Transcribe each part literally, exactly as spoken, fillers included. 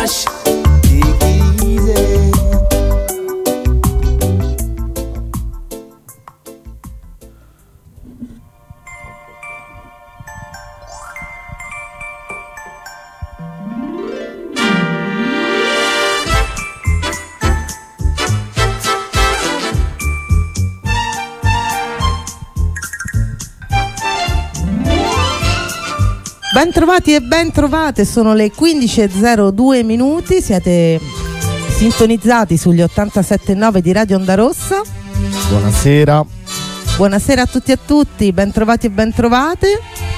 Rush. Take it easy. Bentrovati e ben trovate, sono le quindici e zero due minuti, siete sintonizzati sugli ottantasette virgola nove di Radio Onda Rossa. Buonasera. Buonasera a tutti e a tutti, bentrovati e ben trovate.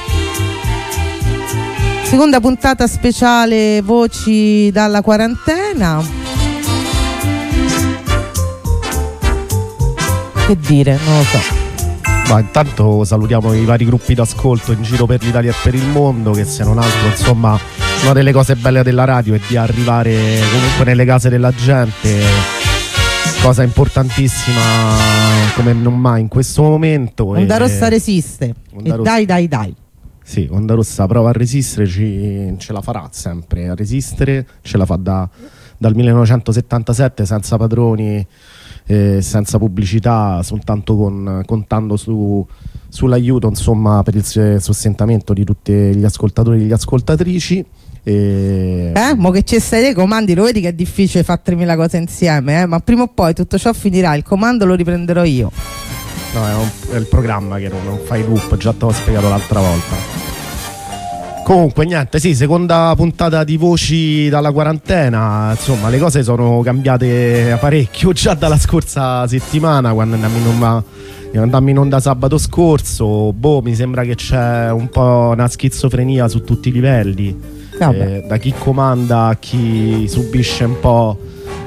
Seconda puntata speciale Voci dalla quarantena. Che dire, non lo so. Ma intanto salutiamo i vari gruppi d'ascolto in giro per l'Italia e per il mondo, che se non altro, insomma, una delle cose belle della radio è di arrivare comunque nelle case della gente, cosa importantissima come non mai in questo momento. Onda e... Rossa resiste. Onda e Rossa... dai dai dai. Sì, Onda Rossa prova a resistere, ci... ce la farà sempre a resistere, ce la fa da... dal millenovecentosettantasette senza padroni, Eh, senza pubblicità, soltanto con, contando su, sull'aiuto, insomma, per il sostentamento di tutti gli ascoltatori e le ascoltatrici. E... Eh, mo che ci stai dei comandi, lo vedi che è difficile fare tremila cose insieme, eh? Ma prima o poi tutto ciò finirà, il comando lo riprenderò io. No, è, un, è il programma che non, non fai loop, già te l'ho spiegato l'altra volta. Comunque niente, sì, seconda puntata di Voci dalla quarantena, insomma le cose sono cambiate parecchio già dalla scorsa settimana, quando andammo in onda, andammo in onda sabato scorso. Boh, mi sembra che c'è un po' una schizofrenia su tutti i livelli, eh, da chi comanda a chi subisce un po'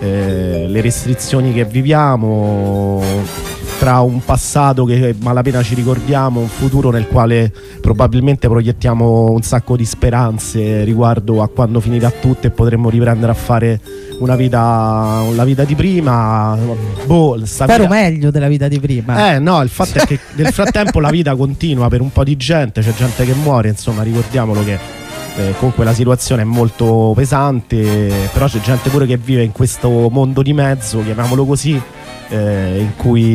eh, le restrizioni che viviamo, tra un passato che malapena ci ricordiamo, un futuro nel quale probabilmente proiettiamo un sacco di speranze riguardo a quando finirà tutto e potremo riprendere a fare una vita, la vita di prima. Boh, spero vita... meglio della vita di prima. Eh no, il fatto è che nel frattempo la vita continua per un po' di gente, c'è gente che muore, insomma, ricordiamolo che eh, comunque la situazione è molto pesante, però c'è gente pure che vive in questo mondo di mezzo, chiamiamolo così, Eh, in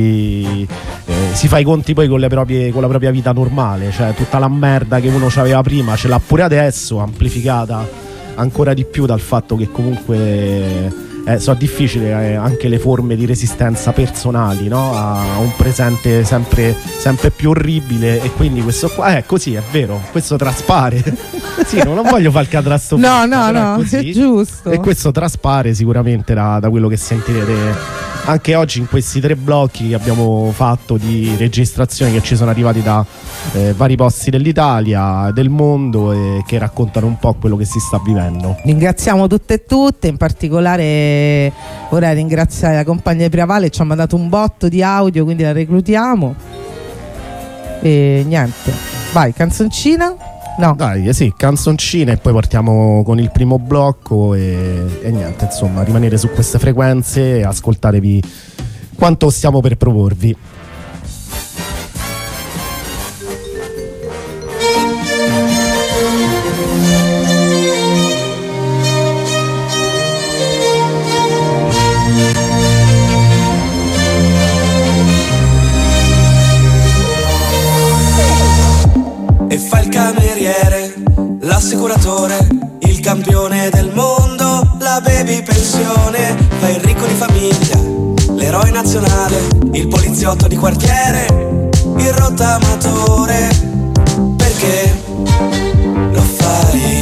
cui eh, si fa i conti poi con le proprie, con la propria vita normale, cioè tutta la merda che uno aveva prima ce l'ha pure adesso, amplificata ancora di più dal fatto che comunque eh, sono difficili eh, anche le forme di resistenza personali, no? A un presente sempre, sempre più orribile, e quindi questo qua è così, è vero, questo traspare. Sì, non voglio fare il cadrasto. No, no, no, è, è giusto. E questo traspare sicuramente da, da quello che sentirete anche oggi in questi tre blocchi che abbiamo fatto di registrazioni che ci sono arrivati da eh, vari posti dell'Italia, del mondo, e che raccontano un po' quello che si sta vivendo. Ringraziamo tutte e tutte, in particolare vorrei ringraziare la compagnia Priavale, ci ha mandato un botto di audio, quindi la reclutiamo. E niente, vai, canzoncina? No. Dai, eh sì, canzoncine e poi partiamo con il primo blocco e, e niente, insomma, rimanere su queste frequenze e ascoltatevi quanto stiamo per proporvi. E fa il cameriere, l'assicuratore, il campione del mondo, la baby pensione, fa il ricco di famiglia, l'eroe nazionale, il poliziotto di quartiere, il rottamatore. Perché lo fai?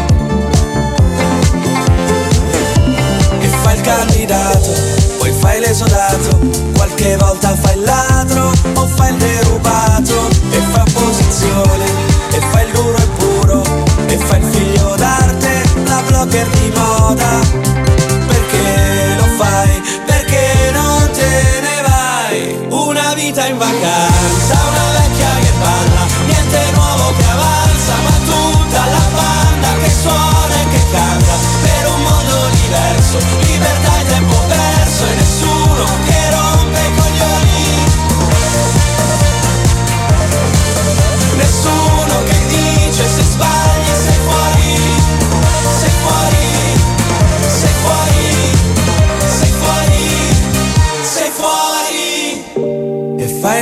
E fa il candidato, poi fai l'esodato, qualche volta fai il ladro o fai il derubato, e fa opposizione, e fa il duro e puro, e fa il figlio d'arte, la blogger di moda. Perché lo fai? Perché non te ne vai? Una vita in vacanza, una vecchia che balla, niente nuovo che avanza, ma tutta la banda che suona e che canta, per un mondo diverso, libertà e tempo perso, e nessuno che rompe i coglioni.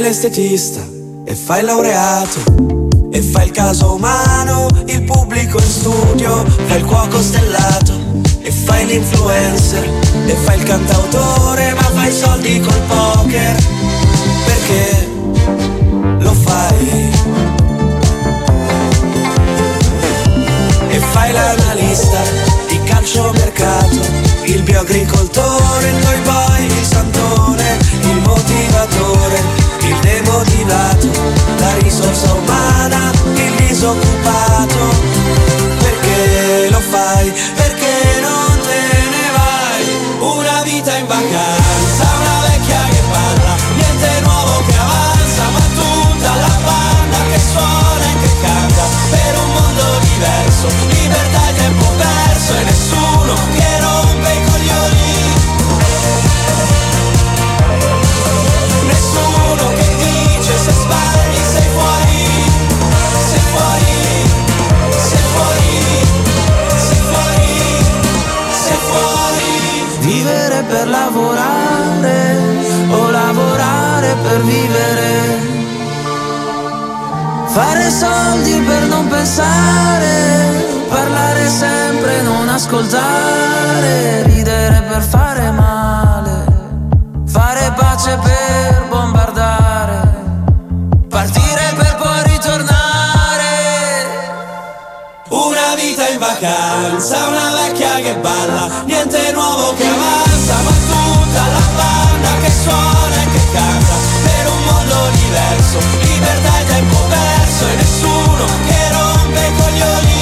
fai l'estetista e fai il laureato e fai il caso umano, il pubblico in studio, fai il cuoco stellato e fai l'influencer e fai il cantautore, ma fai soldi col poker, perché lo fai. E fai l'analista di calciomercato, il bioagricoltore, il toy boy, il santone, il motivatore, il demotivato, la risorsa umana, il disoccupato. Perché lo fai? Perché non te ne vai? Una vita in vacanza, una vecchia che parla, niente nuovo che avanza, ma tutta la banda che suona e che canta per un mondo diverso, libertà e tempo perso e nessuno che rompe i coglioni. Nessuno che dice se sbagli sei fuori, sei fuori, sei fuori, sei fuori, sei fuori. Vivere per lavorare o lavorare per vivere, fare soldi per non pensare, parlare sempre, non ascoltare, ridere per fare male, fare pace per bombardare, partire per poi ritornare. Una vita in vacanza, una vecchia che balla, niente nuovo che avanza, ma tutta la banda che suona e che canta per un mondo diverso, libertà e tempo perso e nessuno che rompe i coglioni.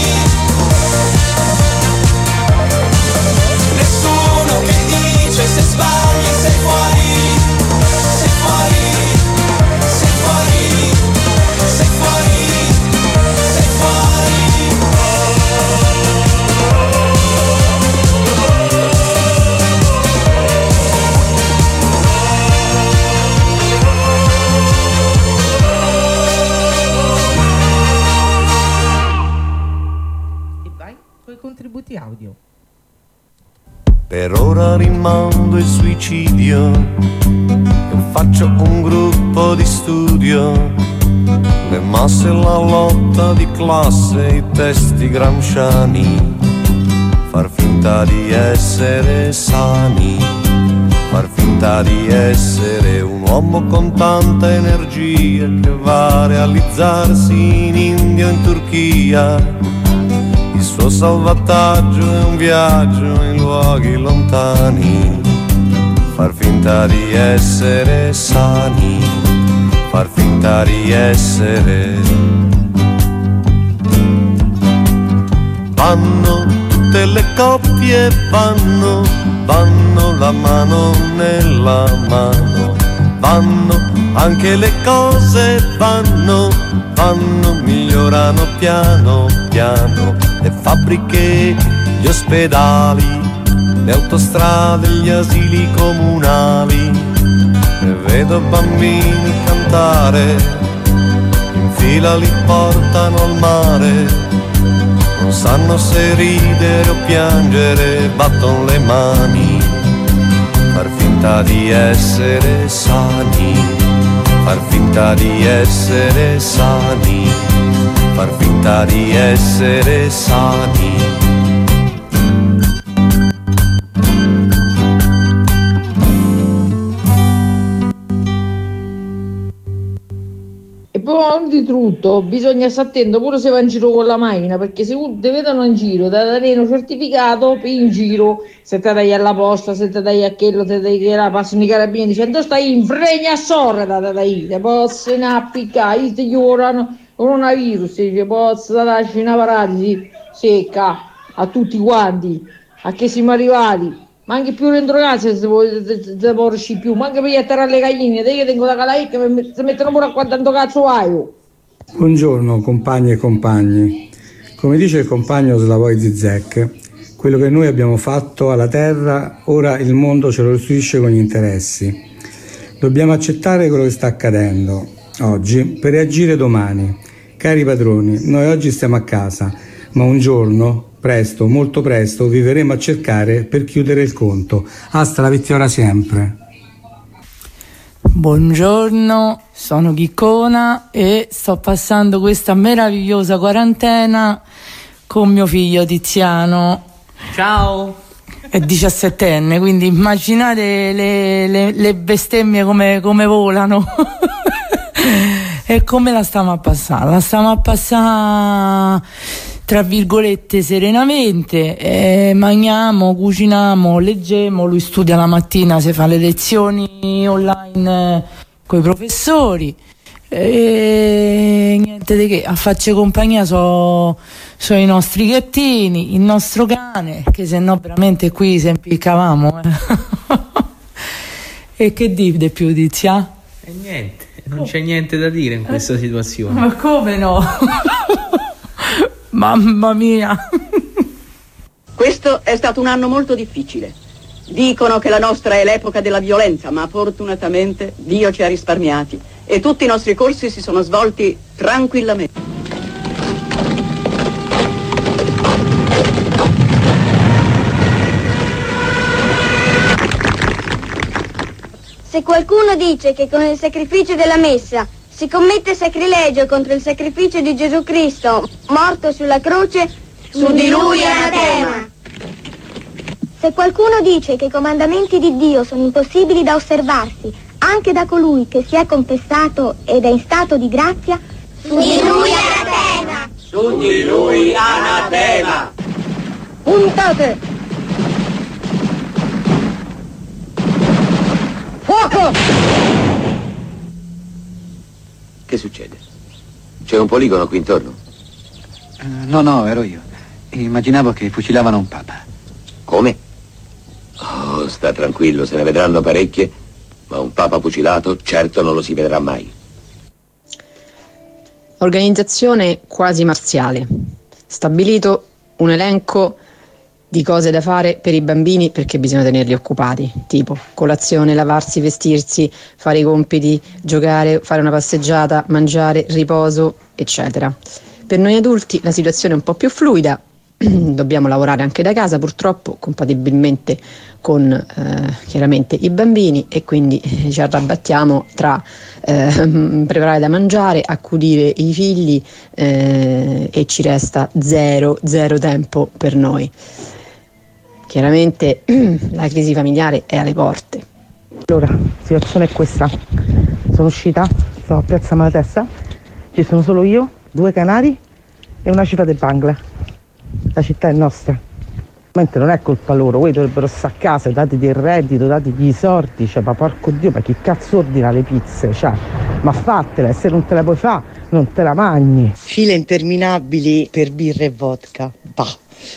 Nessuno che dice se sbagli sei fuori, sei fuori, sei fuori, sei fuori, sei fuori. E vai con i contributi audio. Per ora rimando il suicidio e faccio un gruppo di studio, le masse e la lotta di classe, i testi gramsciani, far finta di essere sani, far finta di essere un uomo con tanta energia che va a realizzarsi in India o in Turchia. Il suo salvataggio è un viaggio in luoghi lontani, far finta di essere sani, far finta di essere. Vanno tutte le coppie, vanno, vanno la mano nella mano, vanno anche le cose, vanno, vanno, migliorano piano piano, le fabbriche, gli ospedali, le autostrade, gli asili comunali, e vedo bambini cantare, in fila li portano al mare, non sanno se ridere o piangere, battono le mani, far finta di essere sani, far finta di essere sani, far finta di essere sani. E poi di tutto bisogna stare attento pure se va in giro con la macchina, perché se ti vedono in giro da dare un certificato in giro, se te dai alla posta, se te dai a quello, se te dai che la passano i carabinieri dicendo stai in fregna a sorra da dai, te possono appiccare, ti curano coronavirus, ti possono darci una paralisi secca a tutti quanti, a che siamo arrivati. Ma anche più dentro casa se può riuscire più, ma anche per atterrare le galline, te che tengo da calaica si mettono pure a quanto cazzo hai. Buongiorno compagni e compagni. Come dice il compagno Slavoj Zizek, quello che noi abbiamo fatto alla terra, ora il mondo ce lo restituisce con gli interessi. Dobbiamo accettare quello che sta accadendo oggi per reagire domani. Cari padroni, noi oggi stiamo a casa, ma un giorno, presto, molto presto, vivremo a cercare per chiudere il conto. Hasta la vittoria sempre. Buongiorno, sono Chiccona e sto passando questa meravigliosa quarantena con mio figlio Tiziano. Ciao! È diciassettenne, quindi immaginate le, le, le bestemmie come, come volano. E come la stiamo a passare? La stiamo a passare tra virgolette serenamente, eh, mangiamo, cuciniamo, leggiamo, lui studia la mattina, si fa le lezioni online eh, con i professori e niente di che, a farci compagnia sono so i nostri gattini, il nostro cane, che se no veramente qui si impiccavamo. Eh. E che dite più, Tizia? E niente, non c'è niente da dire in questa situazione. Ma come no? Mamma mia! Questo è stato un anno molto difficile. Dicono che la nostra è l'epoca della violenza, ma fortunatamente Dio ci ha risparmiati e tutti i nostri corsi si sono svolti tranquillamente. Se qualcuno dice che con il sacrificio della messa si commette sacrilegio contro il sacrificio di Gesù Cristo, morto sulla croce, su di lui anatema. Se qualcuno dice che i comandamenti di Dio sono impossibili da osservarsi, anche da colui che si è confessato ed è in stato di grazia, su di lui anatema. Su di lui anatema. Puntate! Fuoco! Che succede? C'è un poligono qui intorno? Uh, no, no, ero io. Immaginavo che fucilavano un papa. Come? Oh, sta tranquillo, se ne vedranno parecchie, ma un papa fucilato certo non lo si vedrà mai. Organizzazione quasi marziale. Stabilito un elenco di cose da fare per i bambini perché bisogna tenerli occupati, tipo colazione, lavarsi, vestirsi, fare i compiti, giocare, fare una passeggiata, mangiare, riposo, eccetera. Per noi adulti la situazione è un po' più fluida, dobbiamo lavorare anche da casa purtroppo, compatibilmente con eh, chiaramente i bambini, e quindi eh, ci arrabattiamo tra eh, preparare da mangiare, accudire i figli eh, e ci resta zero, zero tempo per noi. Chiaramente la crisi familiare è alle porte. Allora, la situazione è questa. Sono uscita, stavo a Piazza Malatesta, ci sono solo io, due canari e una cifra del Bangla. La città è nostra. Mentre non è colpa loro, quelli dovrebbero stare a casa, dategli il reddito, dategli i sordi, cioè, ma porco Dio, ma chi cazzo ordina le pizze? Cioè, ma fatela, e se non te la puoi fare, non te la mangi. File interminabili per birra e vodka. Bah.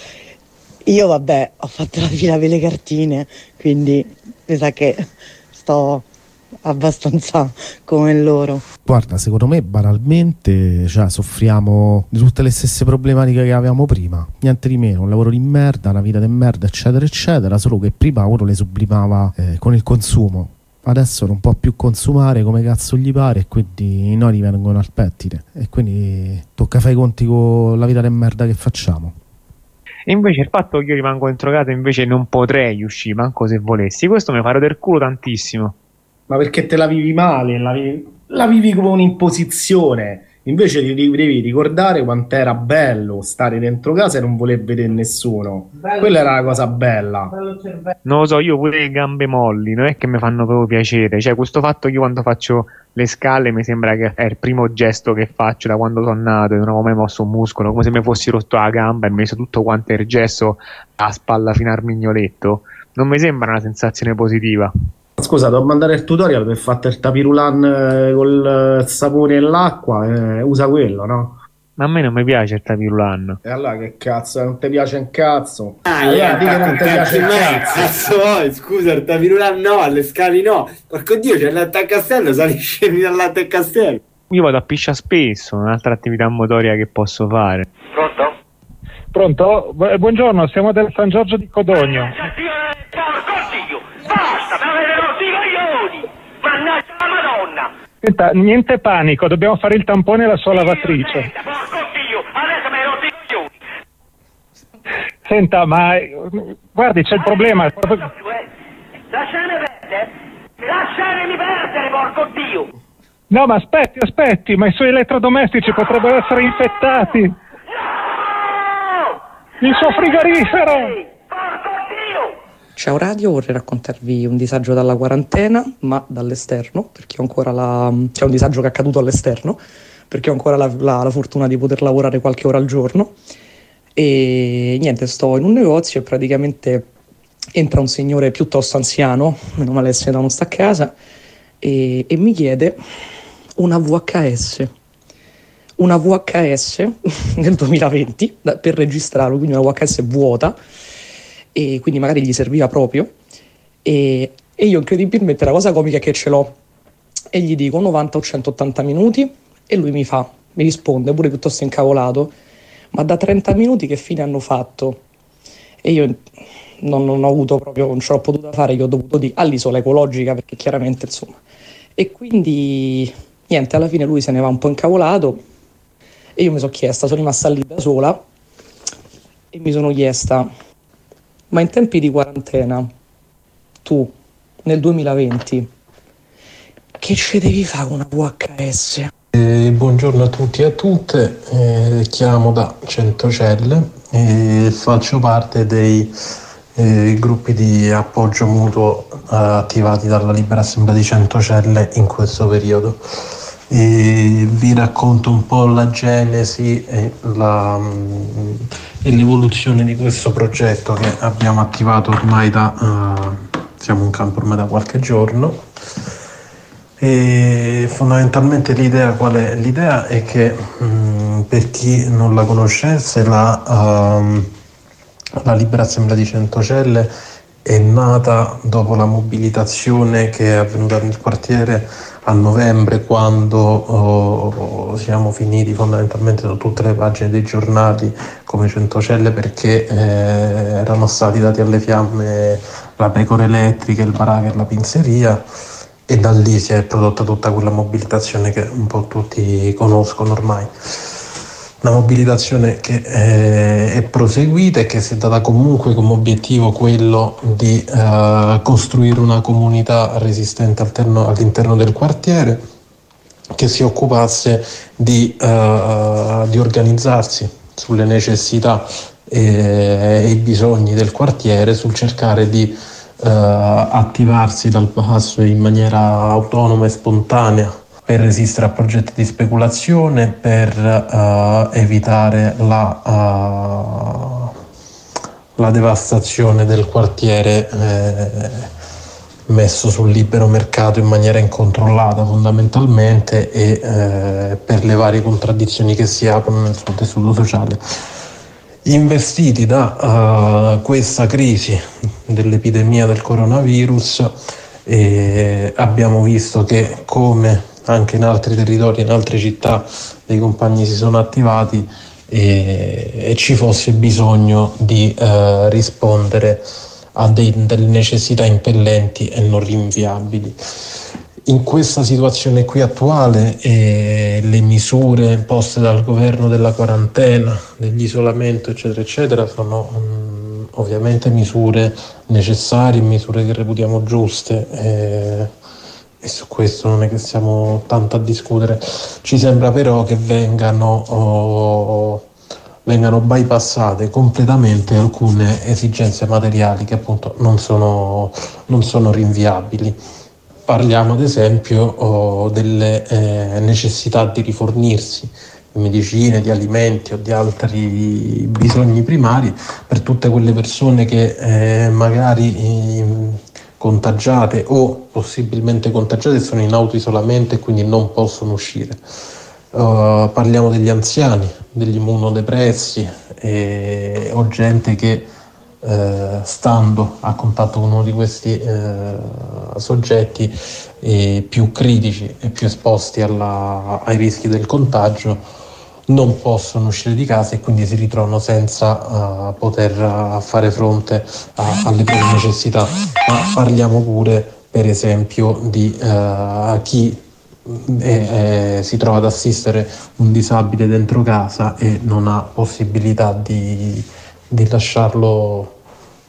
Io vabbè, ho fatto la fila per le cartine, quindi mi sa che sto abbastanza come loro. Guarda, secondo me banalmente, cioè, soffriamo di tutte le stesse problematiche che avevamo prima, niente di meno, un lavoro di merda, una vita di merda, eccetera eccetera, solo che prima uno le sublimava eh, con il consumo, adesso non può più consumare come cazzo gli pare e quindi i nodi vengono al pettine e quindi tocca fare i conti con la vita di merda che facciamo. E invece il fatto che io rimango introgato, invece non potrei uscire manco se volessi, questo mi fa rodere il culo tantissimo. Ma perché te la vivi male, la vivi, la vivi come un'imposizione, invece ti devi ricordare quanto era bello stare dentro casa e non voler vedere nessuno. Bello. Quella era la cosa bella. Non lo so, io pure le gambe molli, non è che mi fanno proprio piacere, cioè questo fatto che io quando faccio le scale mi sembra che è il primo gesto che faccio da quando sono nato e non avevo mai mosso un muscolo, come se mi fossi rotto la gamba e mi messo tutto quanto il gesso a spalla fino al mignoletto, non mi sembra una sensazione positiva. Scusa, devo mandare il tutorial per fare il tapirulan eh, col sapone e l'acqua, eh, usa quello, no? Ma a me non mi piace il tapirulan. E allora che cazzo, non ti piace un cazzo? Ah, allora, yeah, di che non ti piace un cazzo? Cazzo vuoi? Scusa, il tapirulan no, alle scali no. Porco Dio, c'è l'alta a castello, sali scemi dall'alta a castello. Io vado a piscia spesso, un'altra attività motoria che posso fare. Pronto? Pronto? Bu- buongiorno, siamo del San Giorgio di Codogno. Basta, ma avete rotto i coglioni! Mannaggia la Madonna! Senta, niente panico, dobbiamo fare il tampone alla sua lavatrice. Porco Dio, adesso mi hai rotto i coglioni! Senta, ma guardi, c'è il problema. Lasciame perdere! Lasciatemi perdere, porco Dio! No, ma aspetti, aspetti, ma i suoi elettrodomestici potrebbero essere infettati. No! Il suo frigorifero! Porco Dio! Ciao Radio, vorrei raccontarvi un disagio dalla quarantena, ma dall'esterno, perché ho ancora la... c'è un disagio che è accaduto all'esterno, perché ho ancora la, la, la fortuna di poter lavorare qualche ora al giorno. E niente, sto in un negozio e praticamente entra un signore piuttosto anziano, meno male se non sta a casa, e, e mi chiede una V H S. Una V H S nel duemilaventi da, per registrarlo, quindi una V H S vuota, e quindi magari gli serviva proprio, e, e io incredibilmente la cosa comica è che ce l'ho e gli dico novanta o centottanta minuti e lui mi fa, mi risponde pure piuttosto incavolato: ma da trenta minuti che fine hanno fatto? E io non, non ho avuto proprio, non ce l'ho potuta fare, io ho dovuto dire all'isola ecologica, perché chiaramente insomma, e quindi niente, alla fine lui se ne va un po' incavolato e io mi sono chiesta, sono rimasta lì da sola e mi sono chiesta: ma in tempi di quarantena tu nel duemilaventi che ci devi fare con una V H S? Eh, buongiorno a tutti e a tutte, eh, chiamo da Centocelle e faccio parte dei eh, gruppi di appoggio mutuo eh, attivati dalla Libera Assemblea di Centocelle in questo periodo. E vi racconto un po' la genesi e, la, e l'evoluzione di questo progetto che abbiamo attivato ormai da uh, siamo in campo ormai da qualche giorno. E fondamentalmente l'idea qual è? L'idea è che mh, per chi non la conoscesse, la, uh, la Libera Assemblea di Centocelle è nata dopo la mobilitazione che è avvenuta nel quartiere a novembre, quando oh, siamo finiti fondamentalmente da tutte le pagine dei giornali come Centocelle, perché eh, erano stati dati alle fiamme la pecora elettrica, il barak e la pinzeria, e da lì si è prodotta tutta quella mobilitazione che un po' tutti conoscono ormai. Una mobilitazione che eh, è proseguita e che si è data comunque come obiettivo quello di eh, costruire una comunità resistente alterno, all'interno del quartiere, che si occupasse di, eh, di organizzarsi sulle necessità e, e i bisogni del quartiere, sul cercare di eh, attivarsi dal basso in maniera autonoma e spontanea per resistere a progetti di speculazione, per uh, evitare la, uh, la devastazione del quartiere eh, messo sul libero mercato in maniera incontrollata fondamentalmente, e eh, per le varie contraddizioni che si aprono nel suo tessuto sociale. Investiti da uh, questa crisi dell'epidemia del coronavirus, eh, abbiamo visto che, come anche in altri territori, in altre città, dei compagni si sono attivati e, e ci fosse bisogno di eh, rispondere a dei, delle necessità impellenti e non rinviabili. In questa situazione qui attuale eh, le misure poste dal governo della quarantena, dell'isolamento eccetera eccetera sono mh, ovviamente misure necessarie, misure che reputiamo giuste, eh, e su questo non è che stiamo tanto a discutere. Ci sembra però che vengano, oh, vengano bypassate completamente alcune esigenze materiali che appunto non sono, non sono rinviabili. Parliamo ad esempio oh, delle eh, necessità di rifornirsi di medicine, di alimenti o di altri bisogni primari per tutte quelle persone che eh, magari eh, contagiate o possibilmente contagiate sono in autoisolamento e quindi non possono uscire. Uh, parliamo degli anziani, degli immunodepressi eh, o gente che eh, stando a contatto con uno di questi eh, soggetti eh, più critici e più esposti alla, ai rischi del contagio non possono uscire di casa e quindi si ritrovano senza uh, poter uh, fare fronte a, alle proprie necessità. Ma parliamo pure per esempio di uh, chi eh, eh, si trova ad assistere un disabile dentro casa e non ha possibilità di, di lasciarlo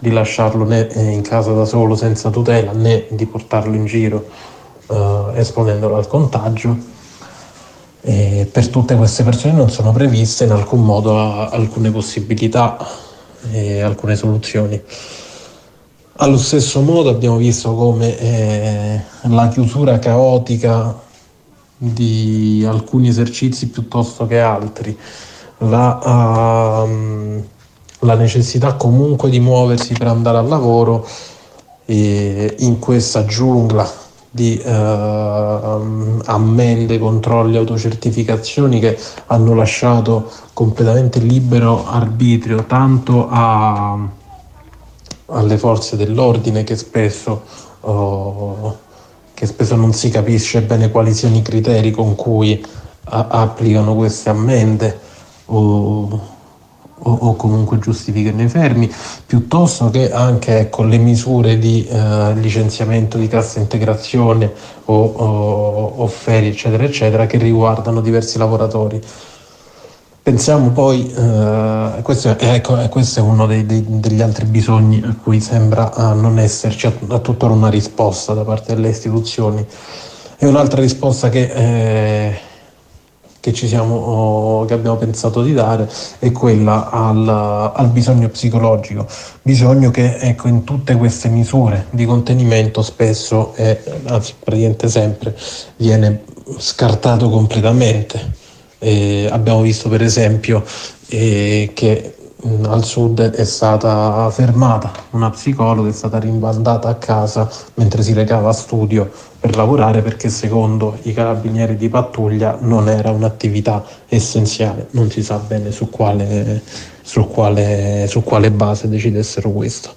di lasciarlo né in casa da solo senza tutela né di portarlo in giro eh, esponendolo al contagio. E per tutte queste persone non sono previste in alcun modo a, alcune possibilità e alcune soluzioni. Allo stesso modo abbiamo visto come eh, la chiusura caotica di alcuni esercizi piuttosto che altri, la, uh, la necessità comunque di muoversi per andare al lavoro e in questa giungla di uh, ammende, controlli, autocertificazioni che hanno lasciato completamente libero arbitrio tanto a, alle forze dell'ordine che spesso uh, che spesso non si capisce bene quali siano i criteri con cui a- applicano queste ammende o, o, o comunque giustificano i fermi, piuttosto che anche ecco, le misure di eh, licenziamento di cassa integrazione o, o, o ferie eccetera eccetera che riguardano diversi lavoratori. Pensiamo poi, eh, questo, è, ecco, questo è uno dei, dei, degli altri bisogni a cui sembra uh, non esserci a, a tuttora una risposta da parte delle istituzioni. E un'altra risposta che, eh, che, ci siamo, oh, che abbiamo pensato di dare è quella al, al bisogno psicologico, bisogno che ecco, in tutte queste misure di contenimento spesso, e anzi praticamente sempre, viene scartato completamente. Eh, abbiamo visto per esempio eh, che mh, al sud è stata fermata una psicologa, è stata rimandata a casa mentre si recava a studio per lavorare perché secondo i carabinieri di pattuglia non era un'attività essenziale. Non si sa bene su quale, su quale, su quale base decidessero questo.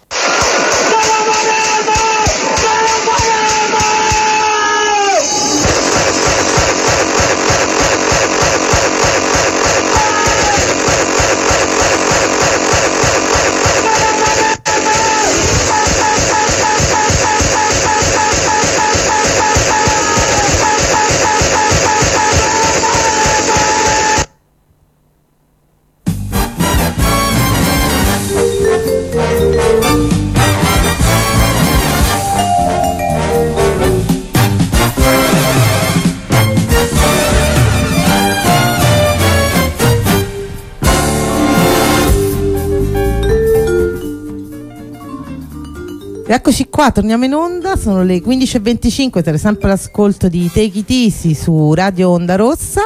Eccoci qua, torniamo in onda, sono le quindici e venticinque, siete sempre all'ascolto di Take It Easy su Radio Onda Rossa.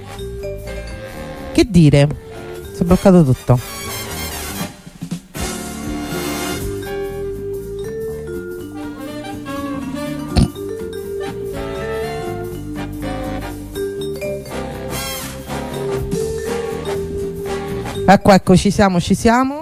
Che dire? Si è bloccato tutto. Ecco, ecco, ci siamo, ci siamo.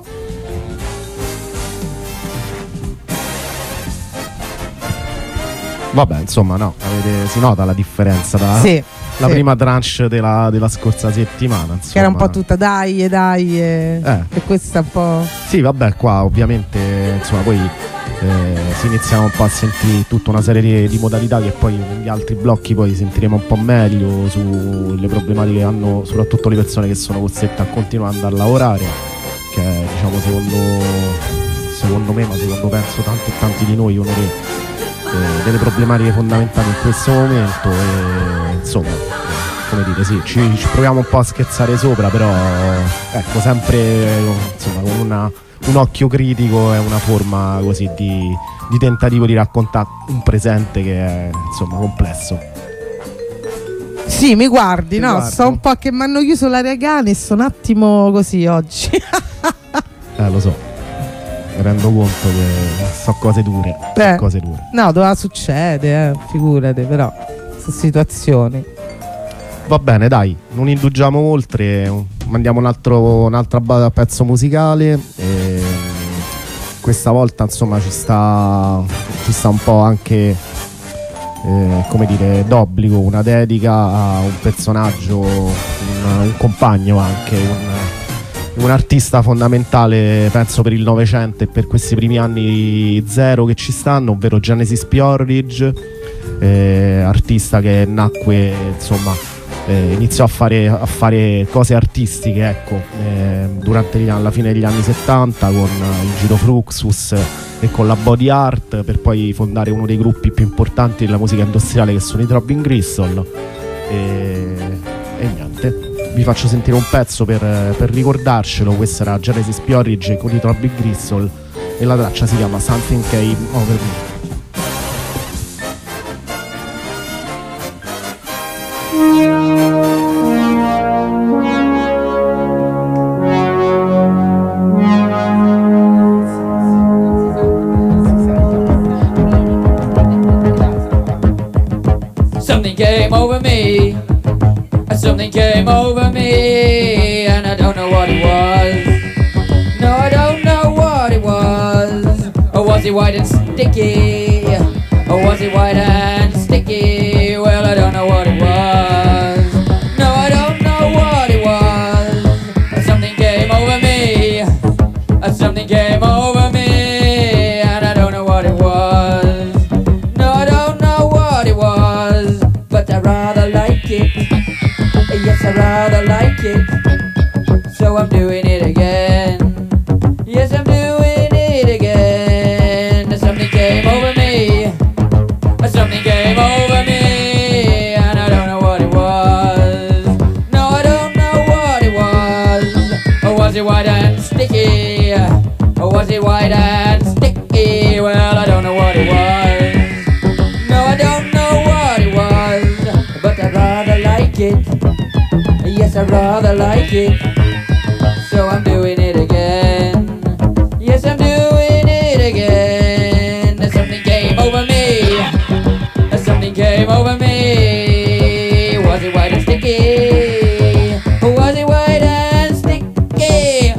Vabbè, insomma, no, avete, si nota la differenza tra sì, la sì. prima tranche della, della scorsa settimana. Insomma. Che era un po' tutta dai e dai e, eh. e questa un po'. Sì, vabbè, qua ovviamente insomma poi eh, si iniziano un po' a sentire tutta una serie di, di modalità che poi negli altri blocchi poi sentiremo un po' meglio sulle problematiche che hanno soprattutto le persone che sono costrette a continuare ad andare a lavorare, che è, diciamo secondo, secondo me, ma secondo penso tanti e tanti di noi, uno dei Eh, delle problematiche fondamentali in questo momento e insomma eh, come dire sì ci, ci proviamo un po' a scherzare sopra, però ecco sempre eh, insomma con una, un occhio critico e una forma così di, di tentativo di raccontare un presente che è insomma complesso. Sì, mi guardi, Ti no? guardo. Sto un po' che mi hanno chiuso l'area cani e sto un attimo così oggi. Eh lo so, mi rendo conto che so cose dure, so Eh. cose dure. No, dove succede, eh, figurate, però sono situazioni. Va bene, dai, non indugiamo oltre, mandiamo un altro un'altra ba- pezzo musicale. E questa volta insomma ci sta ci sta un po' anche eh, come dire d'obbligo una dedica a un personaggio, un, un compagno anche, un, un artista fondamentale penso per il Novecento e per questi primi anni zero che ci stanno, ovvero Genesis P. Orridge, eh, artista che nacque insomma eh, iniziò a fare, a fare cose artistiche, ecco, eh, durante gli, alla fine degli anni settanta con il Giro Fluxus e con la Body Art, per poi fondare uno dei gruppi più importanti della musica industriale, che sono i Throbbing Gristle. E, e niente, vi faccio sentire un pezzo per, per ricordarcelo. Questa era Genesis P-Orridge con i Throbbing Gristle e la traccia si chiama Something Came Over Me. Something came over me, something came over me, and I don't know what it was. No, I don't know what it was. Or was it white and sticky? Or was it white and sticky? Well, I don't know what it was. No, I don't know what it was. Something came over me, something came over me, and I don't know what it was. No, I don't know what it was, but I rather like it. Yes, I rather like it. So I'm doing it again. Yes, I'm doing it again. Something came over me. Something came over me, and I don't know what it was. No, I don't know what it was. Or was it white and sticky? Or was it white and sticky? Well, I don't know what it was. No, I don't know what it was, but I'd rather like it. Yes, I'd rather like it. So I'm doing it again. Yes, I'm doing it again. Something came over me. Something came over me. Was it white and sticky? Or was it white and sticky?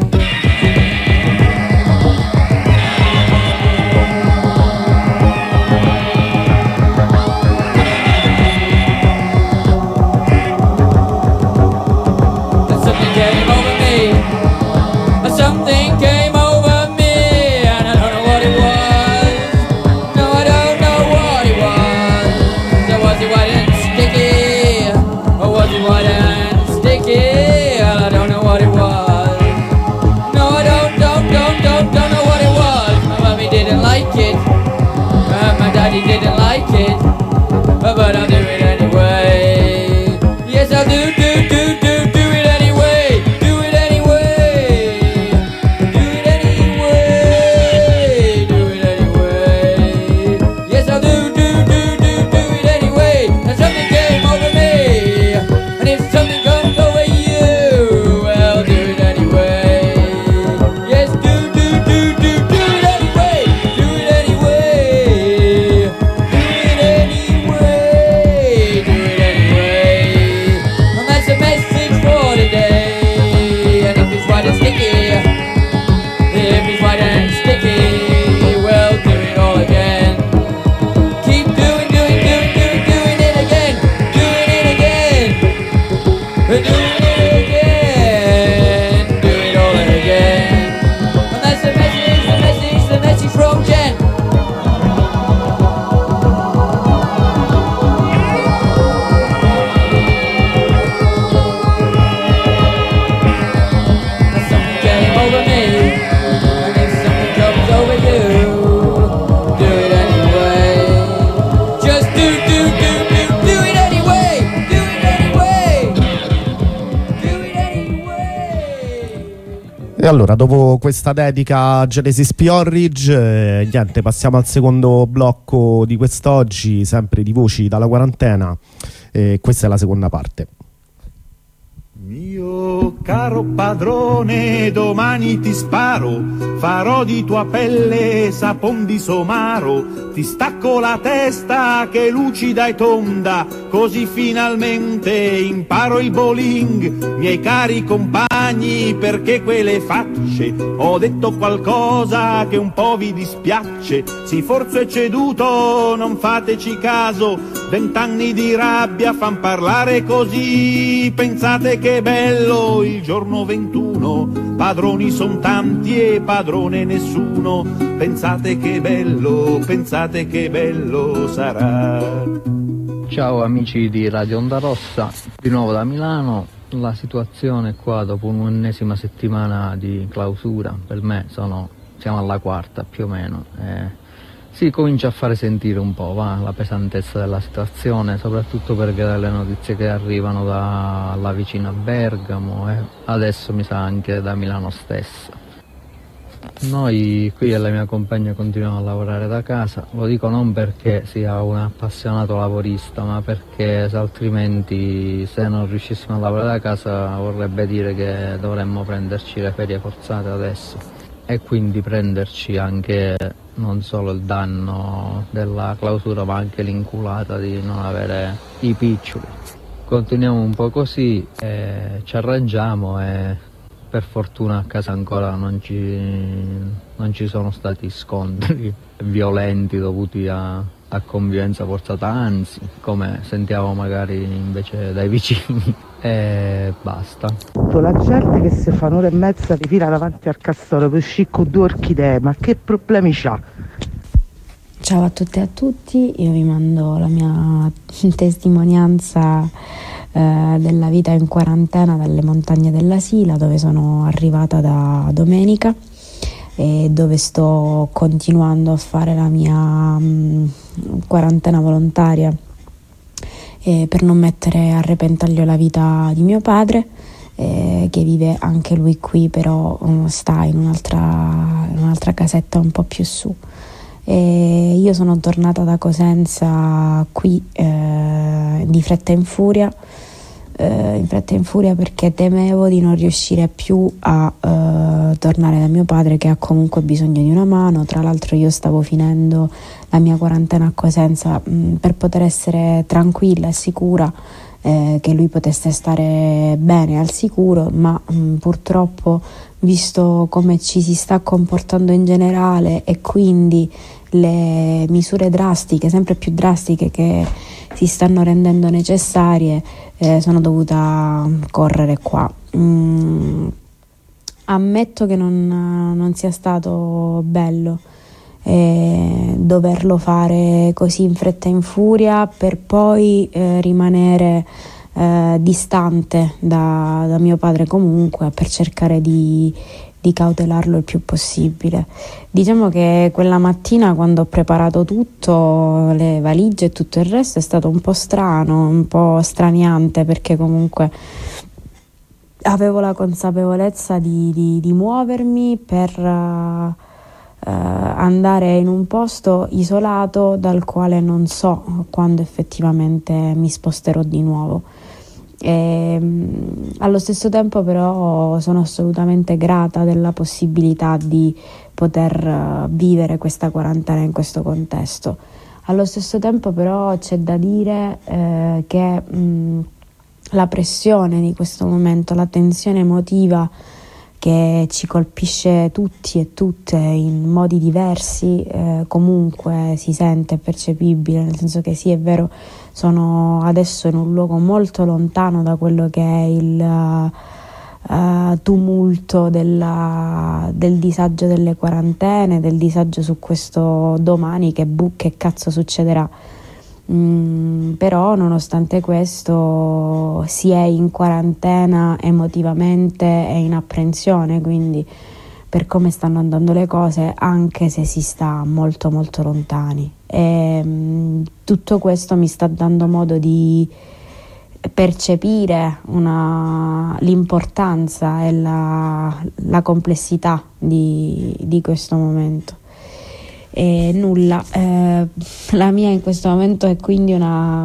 Something came over me. Something came over me, and I don't know what it was. No, I don't know what it was. So was it white and sticky? Or was it white and sticky? Well, I don't know what it was. No, I don't, don't, don't, don't, don't know what it was. My mommy didn't like it. Uh, my daddy didn't like it. Uh, but I'll do it anyway. Yes, I'll do, do, do, do, do it anyway. Do it anyway. Do it anyway. Do it anyway. Yes, I'll do, do, do, do, do it anyway. And something came over me. And if something comes over you, well, do it anyway. Yes, do, do, do, do, do it anyway. Do it anyway. Do it anyway. Do it anyway. And that's a message for today. And if it's white and sticky, if it's white and sticky, well, do it all again. Keep doing, doing, doing, doing, doing it again. Doing it again. Doing it again. Do it all again. And that's the message, the message, the message from Jen. Something came over me, and if something comes over you, do it anyway. Just do, do, do, do, do it anyway. Do it anyway. Do it anyway. E allora, dopo questa dedica a Genesis P-Orridge, eh, niente, passiamo al secondo blocco di quest'oggi, sempre di voci dalla quarantena. E questa è la seconda parte. Mio caro padrone, domani ti sparo, farò di tua pelle sapon di somaro, ti stacco la testa che è lucida e tonda, così finalmente imparo il bowling. Miei cari compagni, perché quelle facce, ho detto qualcosa che un po' vi dispiace, sì forse è ceduto, non fateci caso, vent'anni di rabbia fan parlare così, pensate che bello il giorno ventuno, padroni son tanti e padrone nessuno, pensate che bello, pensate che bello sarà. Ciao amici di Radio Onda Rossa, di nuovo da Milano. La situazione qua dopo un'ennesima settimana di clausura, per me sono, siamo alla quarta più o meno, eh, si comincia a fare sentire un po' va, la pesantezza della situazione, soprattutto per vedere le notizie che arrivano dalla vicina Bergamo e adesso mi sa anche da Milano stessa. Noi qui e la mia compagna continuiamo a lavorare da casa, lo dico non perché sia un appassionato lavorista, ma perché se altrimenti se non riuscissimo a lavorare da casa vorrebbe dire che dovremmo prenderci le ferie forzate adesso e quindi prenderci anche non solo il danno della clausura ma anche l'inculata di non avere i piccioli. Continuiamo un po' così, e ci arrangiamo e per fortuna a casa ancora non ci, non ci sono stati scontri violenti dovuti a, a convivenza forzata, anzi, come sentiamo magari invece dai vicini, e basta. La gente che si fa un'ora e mezza di fila davanti al castoro per uscire con due orchidee, ma che problemi c'ha? Ciao a tutte e a tutti, io vi mando la mia testimonianza eh, della vita in quarantena dalle montagne della Sila, dove sono arrivata da domenica e dove sto continuando a fare la mia mh, quarantena volontaria eh, per non mettere a repentaglio la vita di mio padre, eh, che vive anche lui qui, però um, sta in un'altra, in un'altra casetta un po' più su. E io sono tornata da Cosenza qui eh, di fretta in furia, eh, in fretta in furia perché temevo di non riuscire più a eh, tornare da mio padre, che ha comunque bisogno di una mano. Tra l'altro io stavo finendo la mia quarantena a Cosenza mh, per poter essere tranquilla e sicura eh, che lui potesse stare bene al sicuro, ma mh, purtroppo, visto come ci si sta comportando in generale e quindi le misure drastiche, sempre più drastiche, che si stanno rendendo necessarie, eh, sono dovuta correre qua. Mm, ammetto che non, non sia stato bello eh, doverlo fare così in fretta e in furia per poi eh, rimanere Eh, distante da, da mio padre comunque, per cercare di, di cautelarlo il più possibile. Diciamo che quella mattina, quando ho preparato tutto, le valigie e tutto il resto, è stato un po' strano, un po' straniante, perché comunque avevo la consapevolezza di, di, di muovermi per uh, Uh, andare in un posto isolato dal quale non so quando effettivamente mi sposterò di nuovo. E, um, allo stesso tempo però sono assolutamente grata della possibilità di poter uh, vivere questa quarantena in questo contesto. Allo stesso tempo però c'è da dire eh, che mh, la pressione di questo momento, la tensione emotiva che ci colpisce tutti e tutte in modi diversi, eh, comunque si sente, è percepibile, nel senso che sì, è vero, sono adesso in un luogo molto lontano da quello che è il uh, tumulto della, del disagio delle quarantene, del disagio su questo domani, che, bu- che cazzo succederà. Mm, però nonostante questo si è in quarantena emotivamente e in apprensione, quindi per come stanno andando le cose, anche se si sta molto molto lontani, e mm, tutto questo mi sta dando modo di percepire una, l'importanza e la, la complessità di, di questo momento. E nulla, eh, la mia in questo momento è quindi una,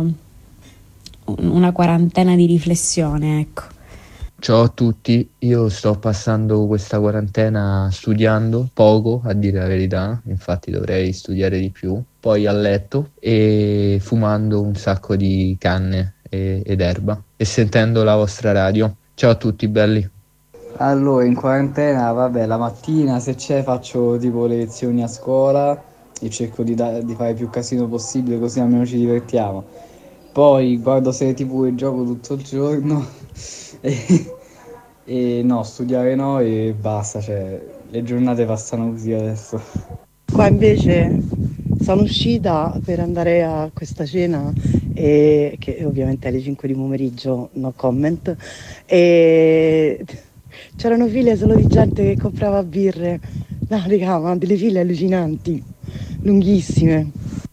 una quarantena di riflessione, ecco. Ciao a tutti, io sto passando questa quarantena studiando poco, a dire la verità, infatti dovrei studiare di più, poi a letto e fumando un sacco di canne e, ed erba e sentendo la vostra radio. Ciao a tutti belli. Allora, in quarantena, vabbè, la mattina se c'è faccio tipo le lezioni a scuola e cerco di, da- di fare più casino possibile, così almeno ci divertiamo. Poi guardo serie tv e gioco tutto il giorno e, e no, studiare no e basta, cioè le giornate passano così adesso. Qua invece sono uscita per andare a questa cena, e, che ovviamente alle cinque di pomeriggio, no comment, e c'erano file solo di gente che comprava birre. No, raga, ma delle file allucinanti, lunghissime.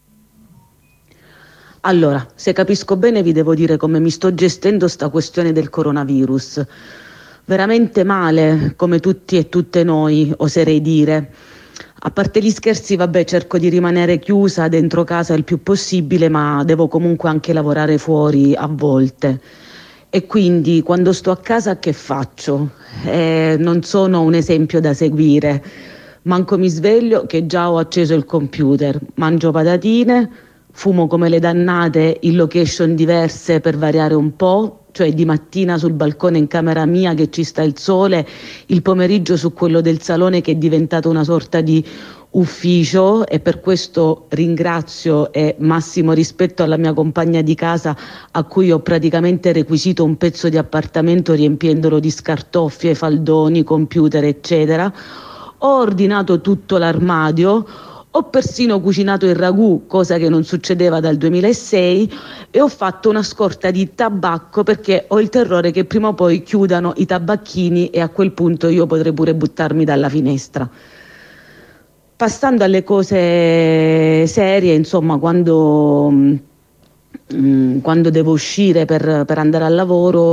Allora, se capisco bene vi devo dire come mi sto gestendo sta questione del coronavirus. Veramente male, come tutti e tutte noi, oserei dire. A parte gli scherzi, vabbè, cerco di rimanere chiusa dentro casa il più possibile, ma devo comunque anche lavorare fuori a volte. E quindi quando sto a casa che faccio? Eh, non sono un esempio da seguire. Manco mi sveglio che già ho acceso il computer, mangio patatine, fumo come le dannate in location diverse per variare un po', cioè di mattina sul balcone in camera mia che ci sta il sole, il pomeriggio su quello del salone che è diventato una sorta di ufficio, e per questo ringrazio e massimo rispetto alla mia compagna di casa a cui ho praticamente requisito un pezzo di appartamento riempiendolo di scartoffie, faldoni, computer eccetera. Ho ordinato tutto l'armadio, ho persino cucinato il ragù, cosa che non succedeva dal duemilasei, e ho fatto una scorta di tabacco perché ho il terrore che prima o poi chiudano i tabacchini e a quel punto io potrei pure buttarmi dalla finestra. Passando alle cose serie, insomma, quando, mh, quando devo uscire per, per andare al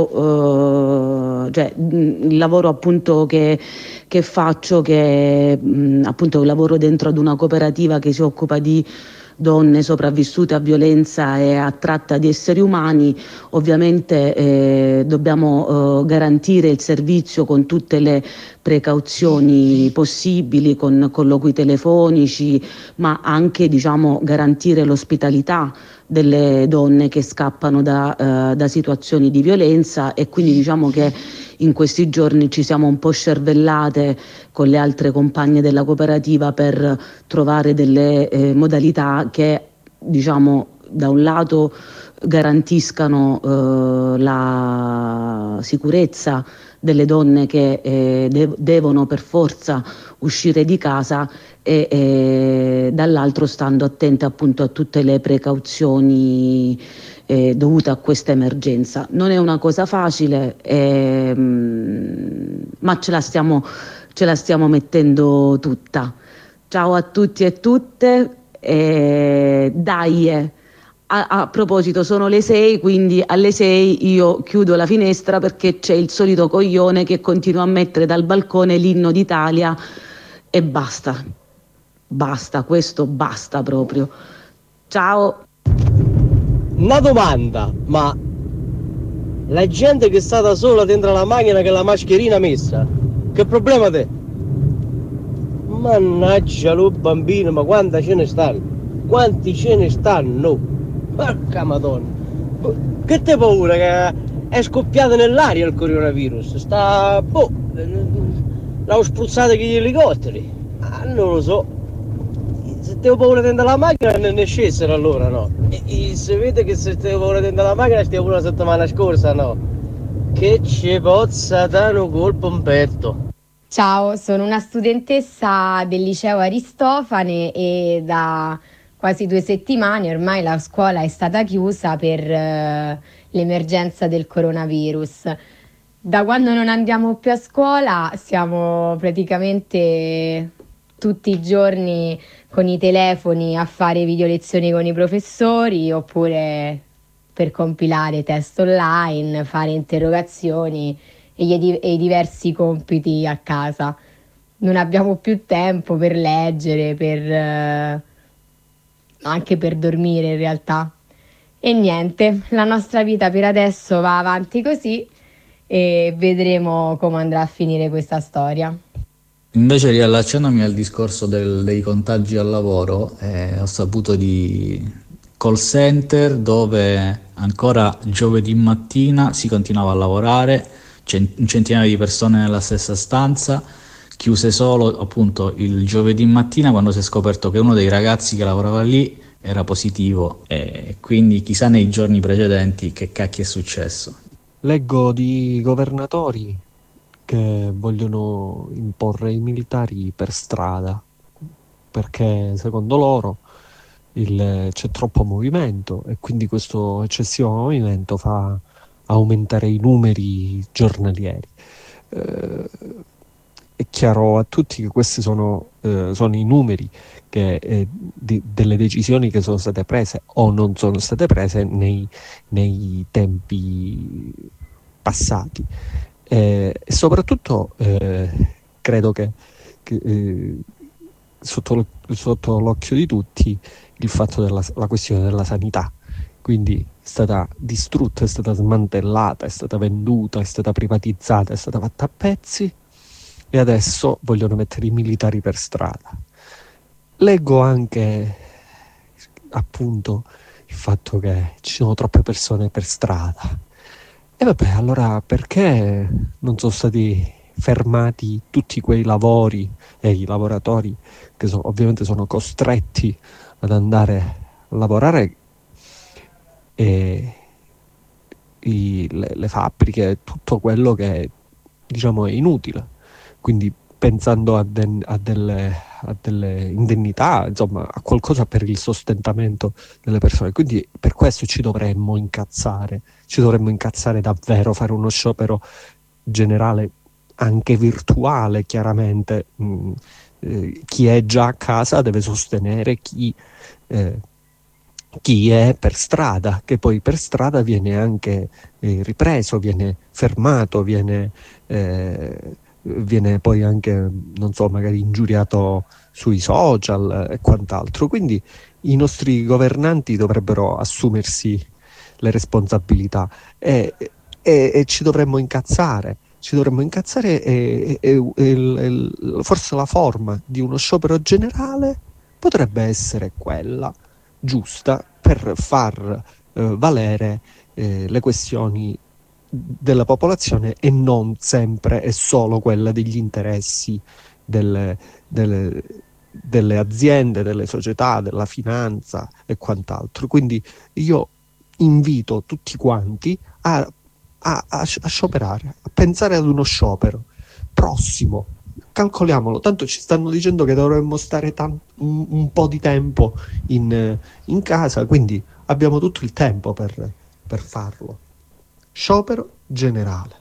lavoro, eh, cioè mh, il lavoro appunto che, che faccio, che mh, appunto un lavoro dentro ad una cooperativa che si occupa di donne sopravvissute a violenza e a tratta di esseri umani, ovviamente eh, dobbiamo eh, garantire il servizio con tutte le precauzioni possibili, con colloqui telefonici, ma anche diciamo garantire l'ospitalità delle donne che scappano da, eh, da situazioni di violenza, e quindi diciamo che in questi giorni ci siamo un po' scervellate con le altre compagne della cooperativa per trovare delle eh, modalità che diciamo da un lato garantiscano eh, la sicurezza delle donne che eh, de- devono per forza uscire di casa e, e dall'altro stando attente appunto a tutte le precauzioni eh, dovute a questa emergenza. Non è una cosa facile, eh, ma ce la stiamo, ce la stiamo mettendo tutta. Ciao a tutti e tutte, eh, dai. A, a proposito, sono le sei, quindi alle sei io chiudo la finestra perché c'è il solito coglione che continua a mettere dal balcone l'inno d'Italia e basta. Basta, questo basta proprio. Ciao. Una domanda, ma la gente che sta da sola dentro la macchina che la mascherina messa, che problema te? Mannaggia lo bambino, ma quanta ce ne stanno? Quanti ce ne stanno? Porca madonna, che te paura che è scoppiato nell'aria il coronavirus? Sta, boh, l'ho spruzzato con gli elicotteri, ah, non lo so. Se te ho paura dentro la macchina ne, ne scesero allora, no? E, e si vede che se te ho paura dentro la macchina stiamo una settimana scorsa, no? Che ci pozza da un colpo in petto. Ciao, sono una studentessa del liceo Aristofane e da quasi due settimane ormai la scuola è stata chiusa per eh, l'emergenza del coronavirus. Da quando non andiamo più a scuola siamo praticamente tutti i giorni con i telefoni a fare video lezioni con i professori oppure per compilare test online, fare interrogazioni e, gli, e i diversi compiti a casa. Non abbiamo più tempo per leggere, per... Eh, anche per dormire in realtà. E niente, la nostra vita per adesso va avanti così e vedremo come andrà a finire questa storia. Invece, riallacciandomi al discorso del, dei contagi al lavoro, eh, ho saputo di call center dove ancora giovedì mattina si continuava a lavorare, cent- un centinaio di persone nella stessa stanza, chiuse solo appunto il giovedì mattina quando si è scoperto che uno dei ragazzi che lavorava lì era positivo, e quindi chissà nei giorni precedenti che cacchio è successo. Leggo di governatori che vogliono imporre i militari per strada perché secondo loro il, c'è troppo movimento e quindi questo eccessivo movimento fa aumentare i numeri giornalieri. Eh, è chiaro a tutti che questi sono, eh, sono i numeri che, eh, di, delle decisioni che sono state prese o non sono state prese nei, nei tempi passati. Eh, e soprattutto eh, credo che, che eh, sotto, lo, sotto l'occhio di tutti il fatto della la questione della sanità, quindi è stata distrutta, è stata smantellata, è stata venduta, è stata privatizzata, è stata fatta a pezzi e adesso vogliono mettere i militari per strada. Leggo anche appunto il fatto che ci sono troppe persone per strada. E vabbè, allora perché non sono stati fermati tutti quei lavori e i lavoratori che so, ovviamente sono costretti ad andare a lavorare, e i, le, le fabbriche, tutto quello che diciamo è inutile, quindi pensando a, de, a, delle, a delle indennità, insomma a qualcosa per il sostentamento delle persone. Quindi per questo ci dovremmo incazzare, ci dovremmo incazzare davvero, fare uno sciopero generale anche virtuale, chiaramente. Mm, eh, chi è già a casa deve sostenere chi, eh, chi è per strada, che poi per strada viene anche eh, ripreso, viene fermato, viene, eh, viene poi anche, non so, magari ingiuriato sui social e quant'altro. Quindi i nostri governanti dovrebbero assumersi le responsabilità e, e, e ci dovremmo incazzare. Ci dovremmo incazzare e, e, e, e forse la forma di uno sciopero generale potrebbe essere quella giusta per far eh, valere eh, le questioni della popolazione e non sempre e solo quella degli interessi delle, delle, delle aziende, delle società, della finanza e quant'altro. Quindi io invito tutti quanti a A, a, a scioperare, a pensare ad uno sciopero prossimo. Calcoliamolo, tanto ci stanno dicendo che dovremmo stare tan- un, un po' di tempo in, in casa, quindi abbiamo tutto il tempo per, per farlo. Sciopero generale.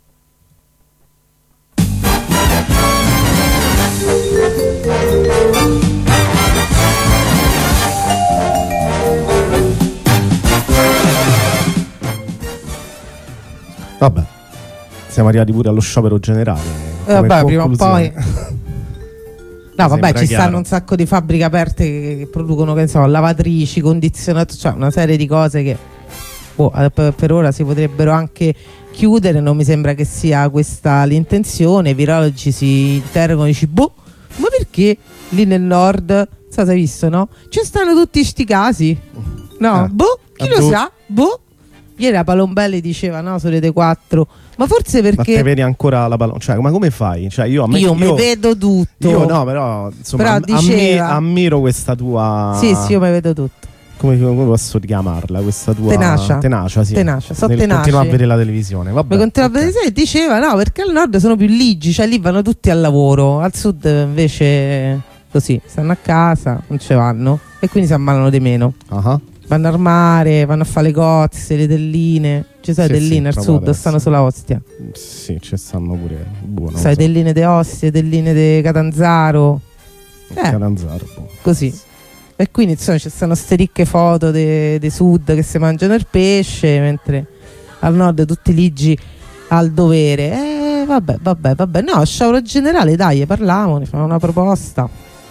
Vabbè, siamo arrivati pure allo sciopero generale. Eh, vabbè, prima o poi. No, vabbè, ci chiaro. stanno un sacco di fabbriche aperte che, che producono, che ne so, lavatrici, condizionatori, cioè una serie di cose che boh, per, per ora si potrebbero anche chiudere. Non mi sembra che sia questa l'intenzione. I virologi si interrogano e dici, boh, ma perché lì nel nord, non so se hai visto, no? Ci stanno tutti sti casi. No, eh. boh, chi eh, lo boh. sa? Boh. Ieri la Palombelli diceva, no, su Rete quattro, ma forse perché... Ma te vedi ancora la pallone? Cioè, ma come fai? Cioè, io a me, io, io mi vedo tutto. Io no, però, insomma, però am- diceva... ammi- ammiro questa tua... Sì, sì, io mi vedo tutto. Come, come posso chiamarla? Questa tua... Tenacia. Tenacia, sì. Tenacia, so Nel tenace. Continua a vedere la televisione. Vabbè, Ma continua okay. a vedere, diceva, no, perché al nord sono più ligi, cioè lì vanno tutti al lavoro, al sud invece così, stanno a casa, non ci vanno e quindi si ammalano di meno. Uh-huh. Vanno al mare, vanno a fare le cozze, le telline. Ci sai, Sì, telline sì, al sud, adesso. stanno sulla Ostia. Sì, ci stanno pure. Buono. Sai, so. telline de Ostia, telline de Catanzaro. Eh, Catanzaro. Boh. così. E quindi insomma ci stanno ste ricche foto dei de sud che si mangiano il pesce, mentre al nord tutti ligi al dovere. Eh, vabbè, vabbè, vabbè. No, sciopero generale, dai, parliamone, facciamo una proposta.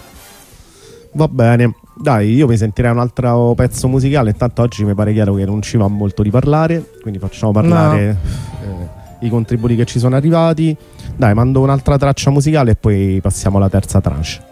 Va bene. Dai, io mi sentirei un altro pezzo musicale. Intanto oggi mi pare chiaro che non ci va molto di parlare, quindi facciamo parlare no. eh, i contributi che ci sono arrivati. Dai, mando un'altra traccia musicale e poi passiamo alla terza tranche.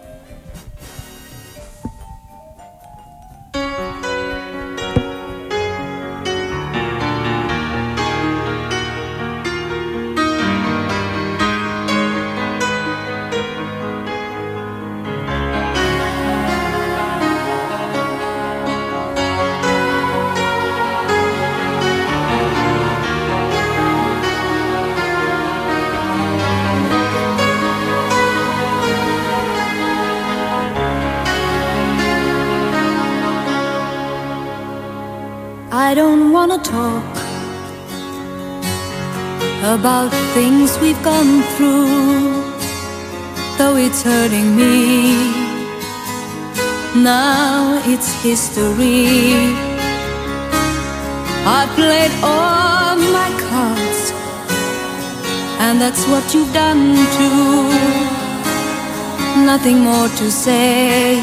Thank I don't wanna talk about things we've gone through, though it's hurting me. Now it's history. I played all my cards, and that's what you've done too. Nothing more to say,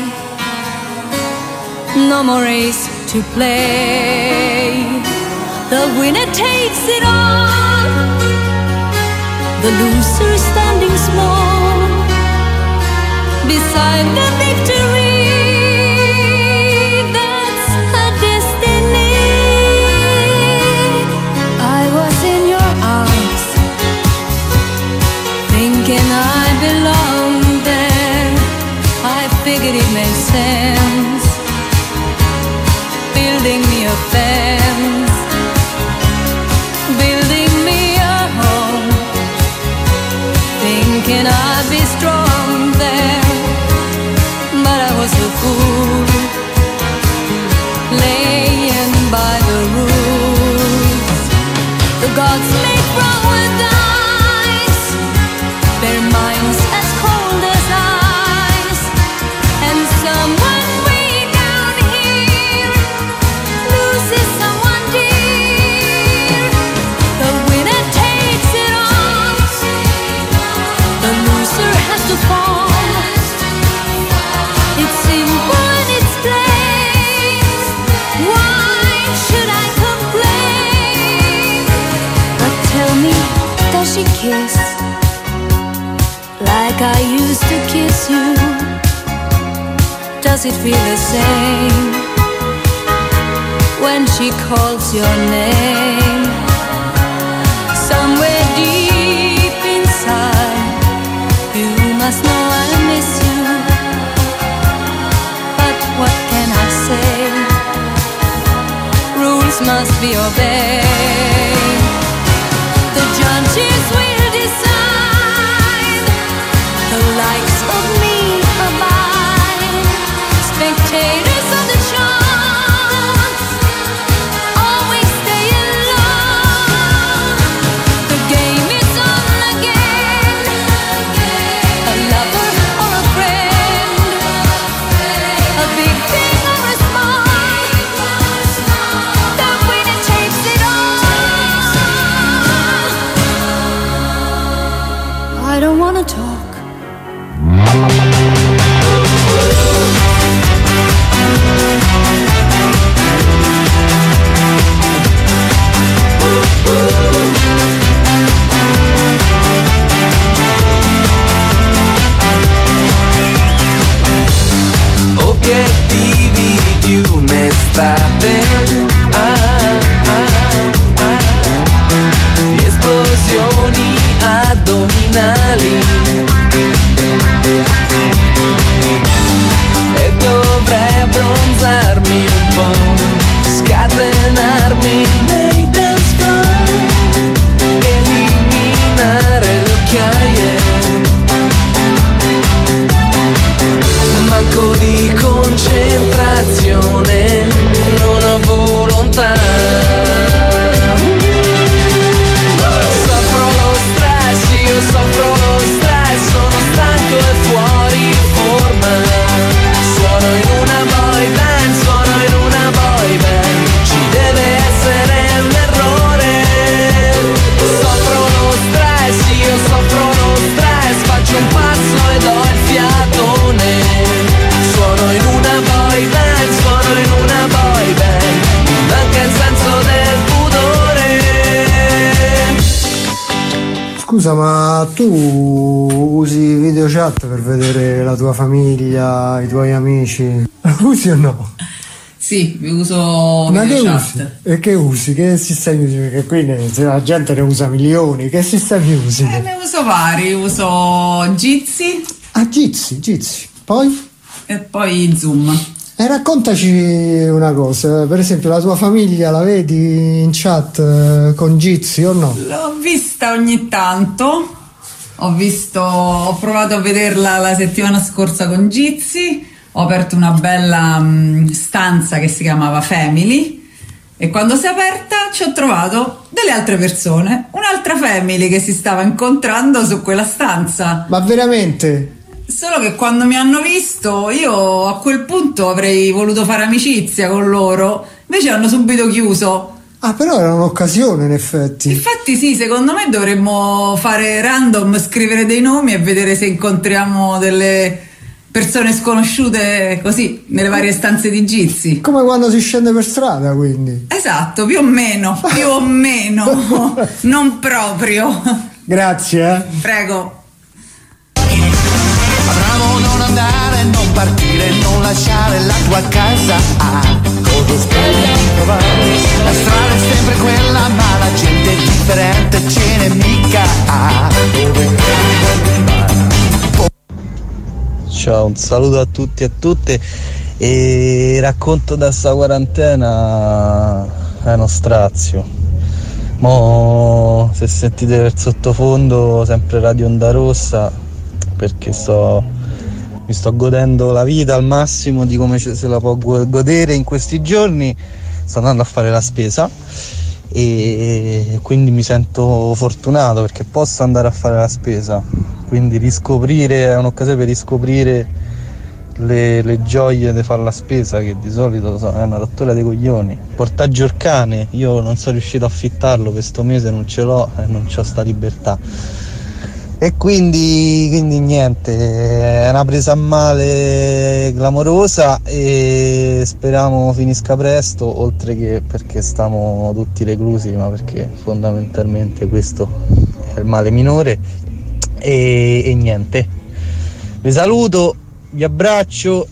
no more race to play. The winner takes it all, the loser is standing small beside the victory. That's her destiny. I was in your arms, thinking I belonged there. I figured it made sense, building me a fence, building me a home, thinking I'd be strong there, but I was a fool, laying by the rules. The gods make wrong with eyes, their minds as cold as ice, and someone way down here loses someone dear. The winner takes it all, the loser has to fall. It's simple and it's plain, why should I complain? But tell me, does she kiss like I used to kiss you? Does it feel the same when she calls your name? Somewhere deep inside, you must know I miss you. But what can I say? Rules must be obeyed. The judges will decide, the likes of me abide. Spectators of the chance always stay alone. The game is on again, a lover or a friend, a big thing or a small, the winner takes it all. I don't wanna talk. Obiettivi di un'estate, ah, ah, ah, di esplosioni addominali, e dovrei abbronzarmi un po', scatenarmi nei dance floor, eliminare le occhiaie, manco di concentrazione, non ho volontà. Soffro lo stress, io soffro lo stress, sono stanco e fuori forma. Suono in una boy band, suono in una boy band, ci deve essere un errore. Soffro lo stress, io soffro lo stress, faccio un passo e do il fiatone. Suono in una boy band, suono in una boy band, mi manca il senso del pudore. Scusa, ma tu usi video chat per vedere la tua famiglia, i tuoi amici? Usi o no? Sì, vi uso Ma video che chat. usi? E che usi? Che sistemi usi? Perché qui ne- se la gente ne usa milioni. Che sistemi usi? Eh, ne uso vari, uso Jitsi. Ah, Jitsi, Jitsi. Poi? E poi Zoom. E raccontaci una cosa, per esempio la tua famiglia la vedi in chat eh, con Jitsi o no? L'ho vista ogni tanto. Ho visto, ho provato a vederla la settimana scorsa con Jitsi. Ho aperto una bella mh, stanza che si chiamava Family E quando si è aperta ci ho trovato delle altre persone, un'altra family che si stava incontrando su quella stanza. Ma veramente? Solo che quando mi hanno visto, io a quel punto avrei voluto fare amicizia con loro, invece hanno subito chiuso. Ah, però era un'occasione in effetti. Infatti sì, secondo me dovremmo fare random, scrivere dei nomi e vedere se incontriamo delle persone sconosciute così nelle varie stanze di Gizzi. Come quando si scende per strada, quindi. Esatto, più o meno, più o meno, non proprio. Grazie. Eh. Prego. Bravo, non andare, non partire, non lasciare la tua casa. Ah, cosa stai a trovare? La strada è sempre quella, ma la gente è differente, ce n'è mica. Ah, dove Ciao, un saluto a tutti e a tutte. E racconto da sta quarantena è uno strazio. Mo se sentite per sottofondo sempre Radio Onda Rossa, perché sto mi sto godendo la vita al massimo di come se la può godere in questi giorni. Sto andando a fare la spesa e quindi mi sento fortunato perché posso andare a fare la spesa, quindi riscoprire è un'occasione per riscoprire le, le gioie di fare la spesa, che di solito è una rottura dei coglioni. Portaggio il cane, io non sono riuscito a affittarlo per sto mese, non ce l'ho e non c'ho sta libertà. E quindi, quindi niente, è una presa a male clamorosa e speriamo finisca presto, oltre che perché stiamo tutti reclusi, ma perché fondamentalmente questo è il male minore. E, e niente, vi saluto, vi abbraccio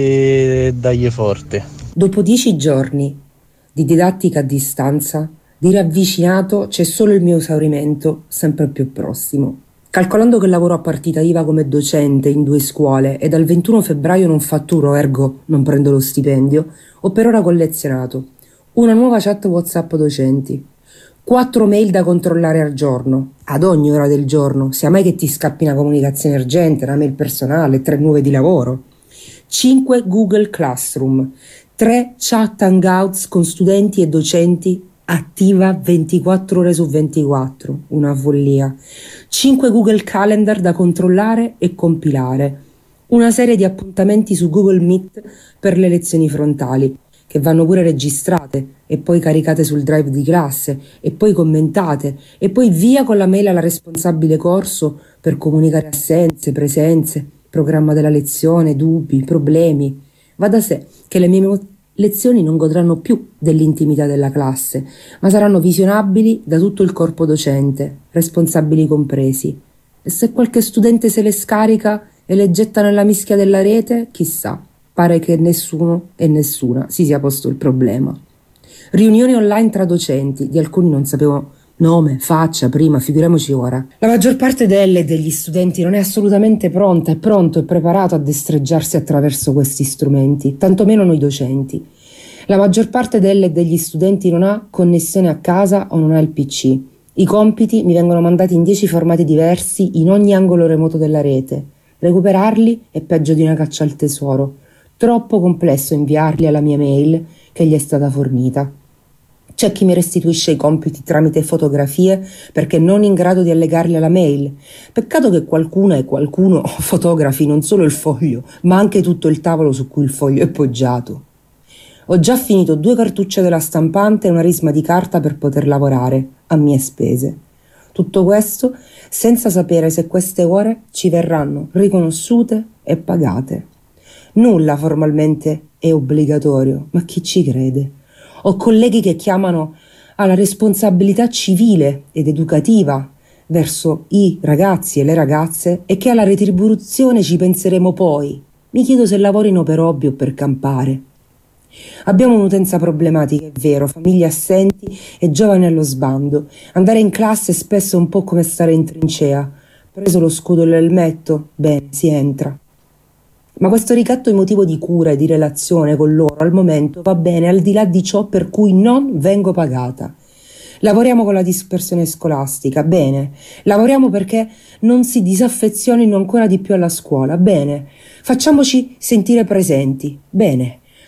e dagli forte. Dopo dieci giorni di didattica a distanza, di ravvicinato, c'è solo il mio esaurimento sempre più prossimo. Calcolando che lavoro a partita I V A come docente in due scuole e dal ventuno febbraio non fatturo, ergo non prendo lo stipendio, ho per ora collezionato una nuova chat WhatsApp docenti, quattro mail da controllare al giorno, ad ogni ora del giorno, sia mai che ti scappi una comunicazione urgente, una mail personale, tre nuove di lavoro, cinque Google Classroom, tre chat Hangouts con studenti e docenti attiva ventiquattro ore su ventiquattro, una follia, cinque Google Calendar da controllare e compilare, una serie di appuntamenti su Google Meet per le lezioni frontali, che vanno pure registrate e poi caricate sul drive di classe e poi commentate e poi via con la mail alla responsabile corso per comunicare assenze, presenze, programma della lezione, dubbi, problemi. Va da sé che le mie lezioni non godranno più dell'intimità della classe, ma saranno visionabili da tutto il corpo docente, responsabili compresi. E se qualche studente se le scarica e le getta nella mischia della rete, chissà, pare che nessuno e nessuna si sia posto il problema. Riunioni online tra docenti, di alcuni non sapevo nome, faccia, prima, figuriamoci ora. La maggior parte delle e degli studenti non è assolutamente pronta, è pronto e preparato a destreggiarsi attraverso questi strumenti, tantomeno noi docenti. La maggior parte delle e degli studenti non ha connessione a casa o non ha il P C. I compiti mi vengono mandati in dieci formati diversi in ogni angolo remoto della rete. Recuperarli è peggio di una caccia al tesoro. Troppo complesso inviarli alla mia mail che gli è stata fornita. C'è chi mi restituisce i compiti tramite fotografie perché non in grado di allegarli alla mail. Peccato che qualcuna e qualcuno fotografi non solo il foglio, ma anche tutto il tavolo su cui il foglio è poggiato. Ho già finito due cartucce della stampante e una risma di carta per poter lavorare, a mie spese. Tutto questo senza sapere se queste ore ci verranno riconosciute e pagate. Nulla formalmente è obbligatorio, ma chi ci crede? Ho colleghi che chiamano alla responsabilità civile ed educativa verso i ragazzi e le ragazze e che alla retribuzione ci penseremo poi. Mi chiedo se lavorino per hobby o per campare. Abbiamo un'utenza problematica, è vero, famiglie assenti e giovani allo sbando. Andare in classe è spesso un po' come stare in trincea. Preso lo scudo e l'elmetto, bene, si entra. Ma questo ricatto emotivo di cura e di relazione con loro al momento va bene al di là di ciò per cui non vengo pagata. Lavoriamo con la dispersione scolastica, bene. Lavoriamo perché non si disaffezionino ancora di più alla scuola, bene. Facciamoci sentire presenti, bene.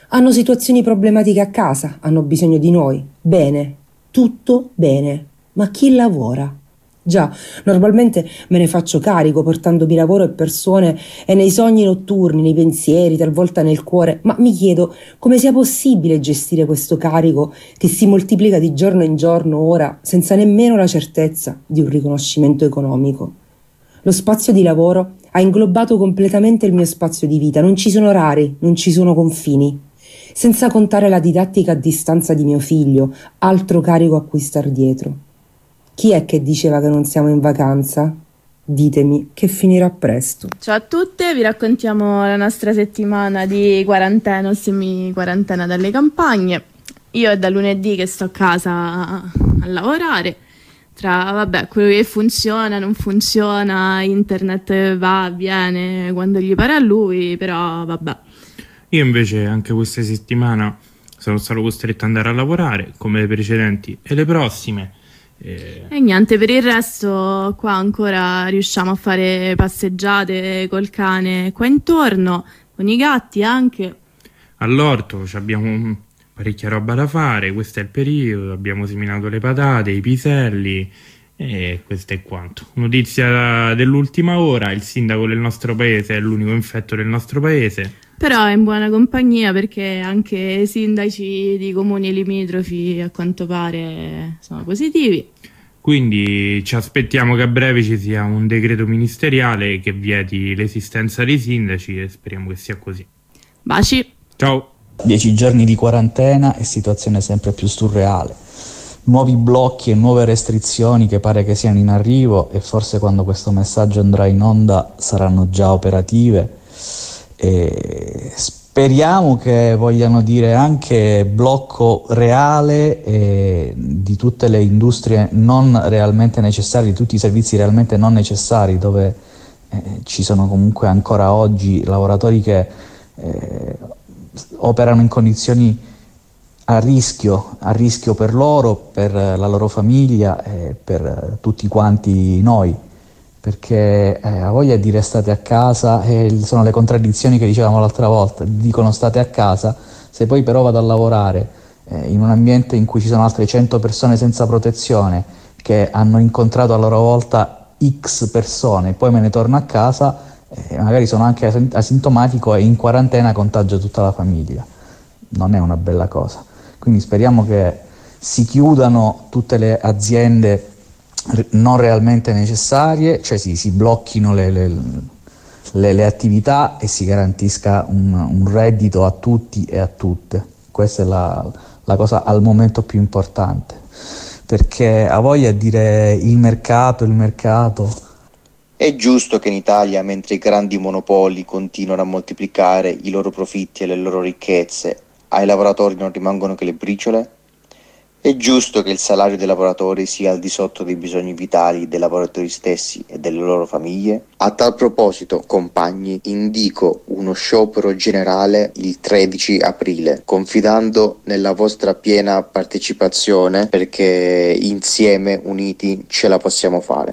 Hanno situazioni problematiche a casa, hanno bisogno di noi. Bene, tutto bene. Ma chi lavora? Già, normalmente me ne faccio carico portandomi lavoro e persone e nei sogni notturni, nei pensieri, talvolta nel cuore, ma mi chiedo come sia possibile gestire questo carico che si moltiplica di giorno in giorno ora senza nemmeno la certezza di un riconoscimento economico. Lo spazio di lavoro ha inglobato completamente il mio spazio di vita, non ci sono orari, non ci sono confini. Senza contare la didattica a distanza di mio figlio, altro carico a cui star dietro. Chi è che diceva che non siamo in vacanza? Ditemi che finirà presto. Ciao a tutte, vi raccontiamo la nostra settimana di quarantena o semi-quarantena dalle campagne. Io è da lunedì che sto a casa a lavorare, tra vabbè quello che funziona, non funziona, internet va, viene quando gli pare a lui, però vabbè. Io invece anche questa settimana sono stato costretto ad andare a lavorare come le precedenti e le prossime. E... e niente, per il resto qua ancora riusciamo a fare passeggiate col cane qua intorno, con i gatti anche. All'orto abbiamo parecchia roba da fare, questo è il periodo, abbiamo seminato le patate, i piselli e questo è quanto. Notizia dell'ultima ora, il sindaco del nostro paese è l'unico infetto del nostro paese. Però è in buona compagnia perché anche i sindaci di comuni limitrofi a quanto pare sono positivi. Quindi ci aspettiamo che a breve ci sia un decreto ministeriale che vieti l'esistenza dei sindaci e speriamo che sia così. Baci. Ciao. Dieci giorni di quarantena e situazione sempre più surreale. Nuovi blocchi e nuove restrizioni che pare che siano in arrivo e forse quando questo messaggio andrà in onda saranno già operative. E speriamo che vogliano dire anche blocco reale eh, di tutte le industrie non realmente necessarie, di tutti i servizi realmente non necessari, dove eh, ci sono comunque ancora oggi lavoratori che eh, operano in condizioni a rischio, a rischio per loro, per la loro famiglia e per tutti quanti noi. Perché eh, ha voglia di restate a casa e sono le contraddizioni che dicevamo l'altra volta, dicono state a casa, se poi però vado a lavorare eh, in un ambiente in cui ci sono altre cento persone senza protezione che hanno incontrato a loro volta X persone, poi me ne torno a casa e eh, magari sono anche asintomatico e in quarantena contagio tutta la famiglia. Non è una bella cosa. Quindi speriamo che si chiudano tutte le aziende non realmente necessarie, cioè si, si blocchino le, le, le, le attività e si garantisca un, un reddito a tutti e a tutte. Questa è la, la cosa al momento più importante, perché ha voglia di dire il mercato, il mercato. È giusto che in Italia, mentre i grandi monopoli continuano a moltiplicare i loro profitti e le loro ricchezze, ai lavoratori non rimangono che le briciole? È giusto che il salario dei lavoratori sia al di sotto dei bisogni vitali dei lavoratori stessi e delle loro famiglie? A tal proposito, compagni, indico uno sciopero generale il tredici aprile, confidando nella vostra piena partecipazione perché insieme, uniti, ce la possiamo fare.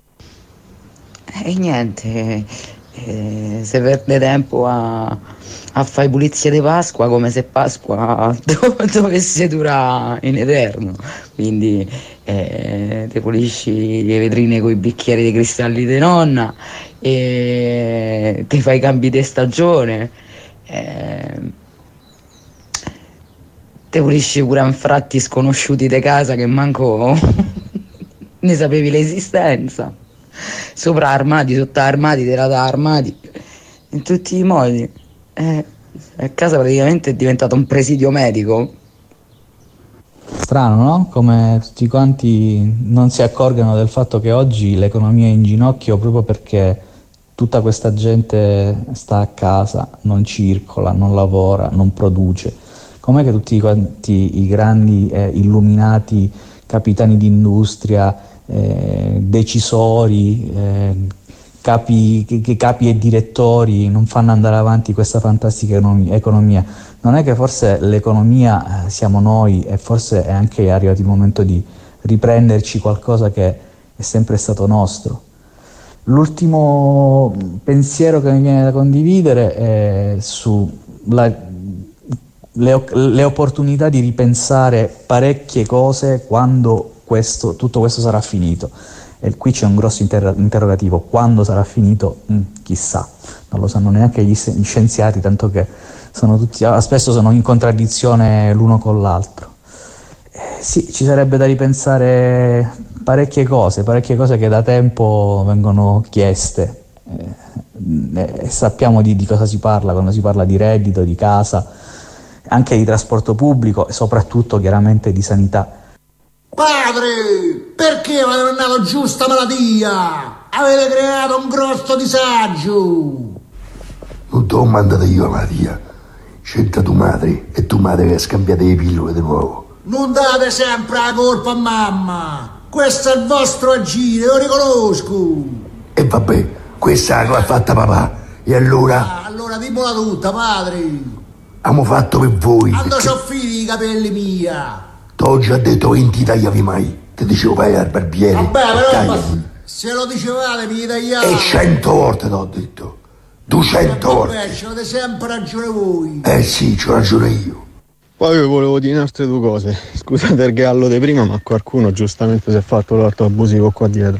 E niente, eh, se perde tempo a... a fare pulizia di Pasqua come se Pasqua dovesse durare in eterno, quindi eh, ti pulisci le vetrine con i bicchieri di cristalli di nonna e ti fai i cambi di stagione, eh, ti pulisci pure infratti sconosciuti di casa che manco ne sapevi l'esistenza, sopra armadi, sotto armadi, terra da armadi, in tutti i modi. Eh, a casa praticamente è diventato un presidio medico. Strano, no? Come tutti quanti non si accorgano del fatto che oggi l'economia è in ginocchio proprio perché tutta questa gente sta a casa, non circola, non lavora, non produce. Com'è che tutti quanti i grandi eh, illuminati capitani d'industria, eh, decisori, eh, Capi, che capi e direttori non fanno andare avanti questa fantastica economia? Non è che forse l'economia eh, siamo noi e forse è anche arrivato il momento di riprenderci qualcosa che è sempre stato nostro? L'ultimo pensiero che mi viene da condividere è sulla le, le opportunità di ripensare parecchie cose quando questo, tutto questo sarà finito. E qui c'è un grosso inter- interrogativo: quando sarà finito? Mm, chissà, non lo sanno neanche gli, gli scienziati, tanto che sono tutti, spesso sono in contraddizione l'uno con l'altro. Eh, sì, ci sarebbe da ripensare parecchie cose, parecchie cose che da tempo vengono chieste, eh, e sappiamo di, di cosa si parla quando si parla di reddito, di casa, anche di trasporto pubblico e soprattutto chiaramente di sanità. Padre, perché avete mandato giù sta malattia? Avete creato un grosso disagio. Non t'ho mandato io la malattia. C'entra tua madre e tua madre che ha scambiato le pillole di nuovo. Non date sempre la colpa a mamma. Questo è il vostro agire, lo riconosco. E vabbè, questa è la che l'ha fatta papà. E allora? Ah, allora dimmola tutta, padre. Abbiamo fatto per voi. Quando perché... c'ho figli i capelli mia. T'ho già detto che non ti tagliavi mai. Ti dicevo vai al barbiere. Vabbè, però tagliati. Se lo dicevate mi tagliate. E cento volte t'ho detto. duecento volte. Vabbè, ci avete sempre ragione voi. Eh sì, c'ho ragione io. Poi io volevo dire altre due cose. Scusate il gallo di prima, ma qualcuno giustamente si è fatto l'orto abusivo qua dietro.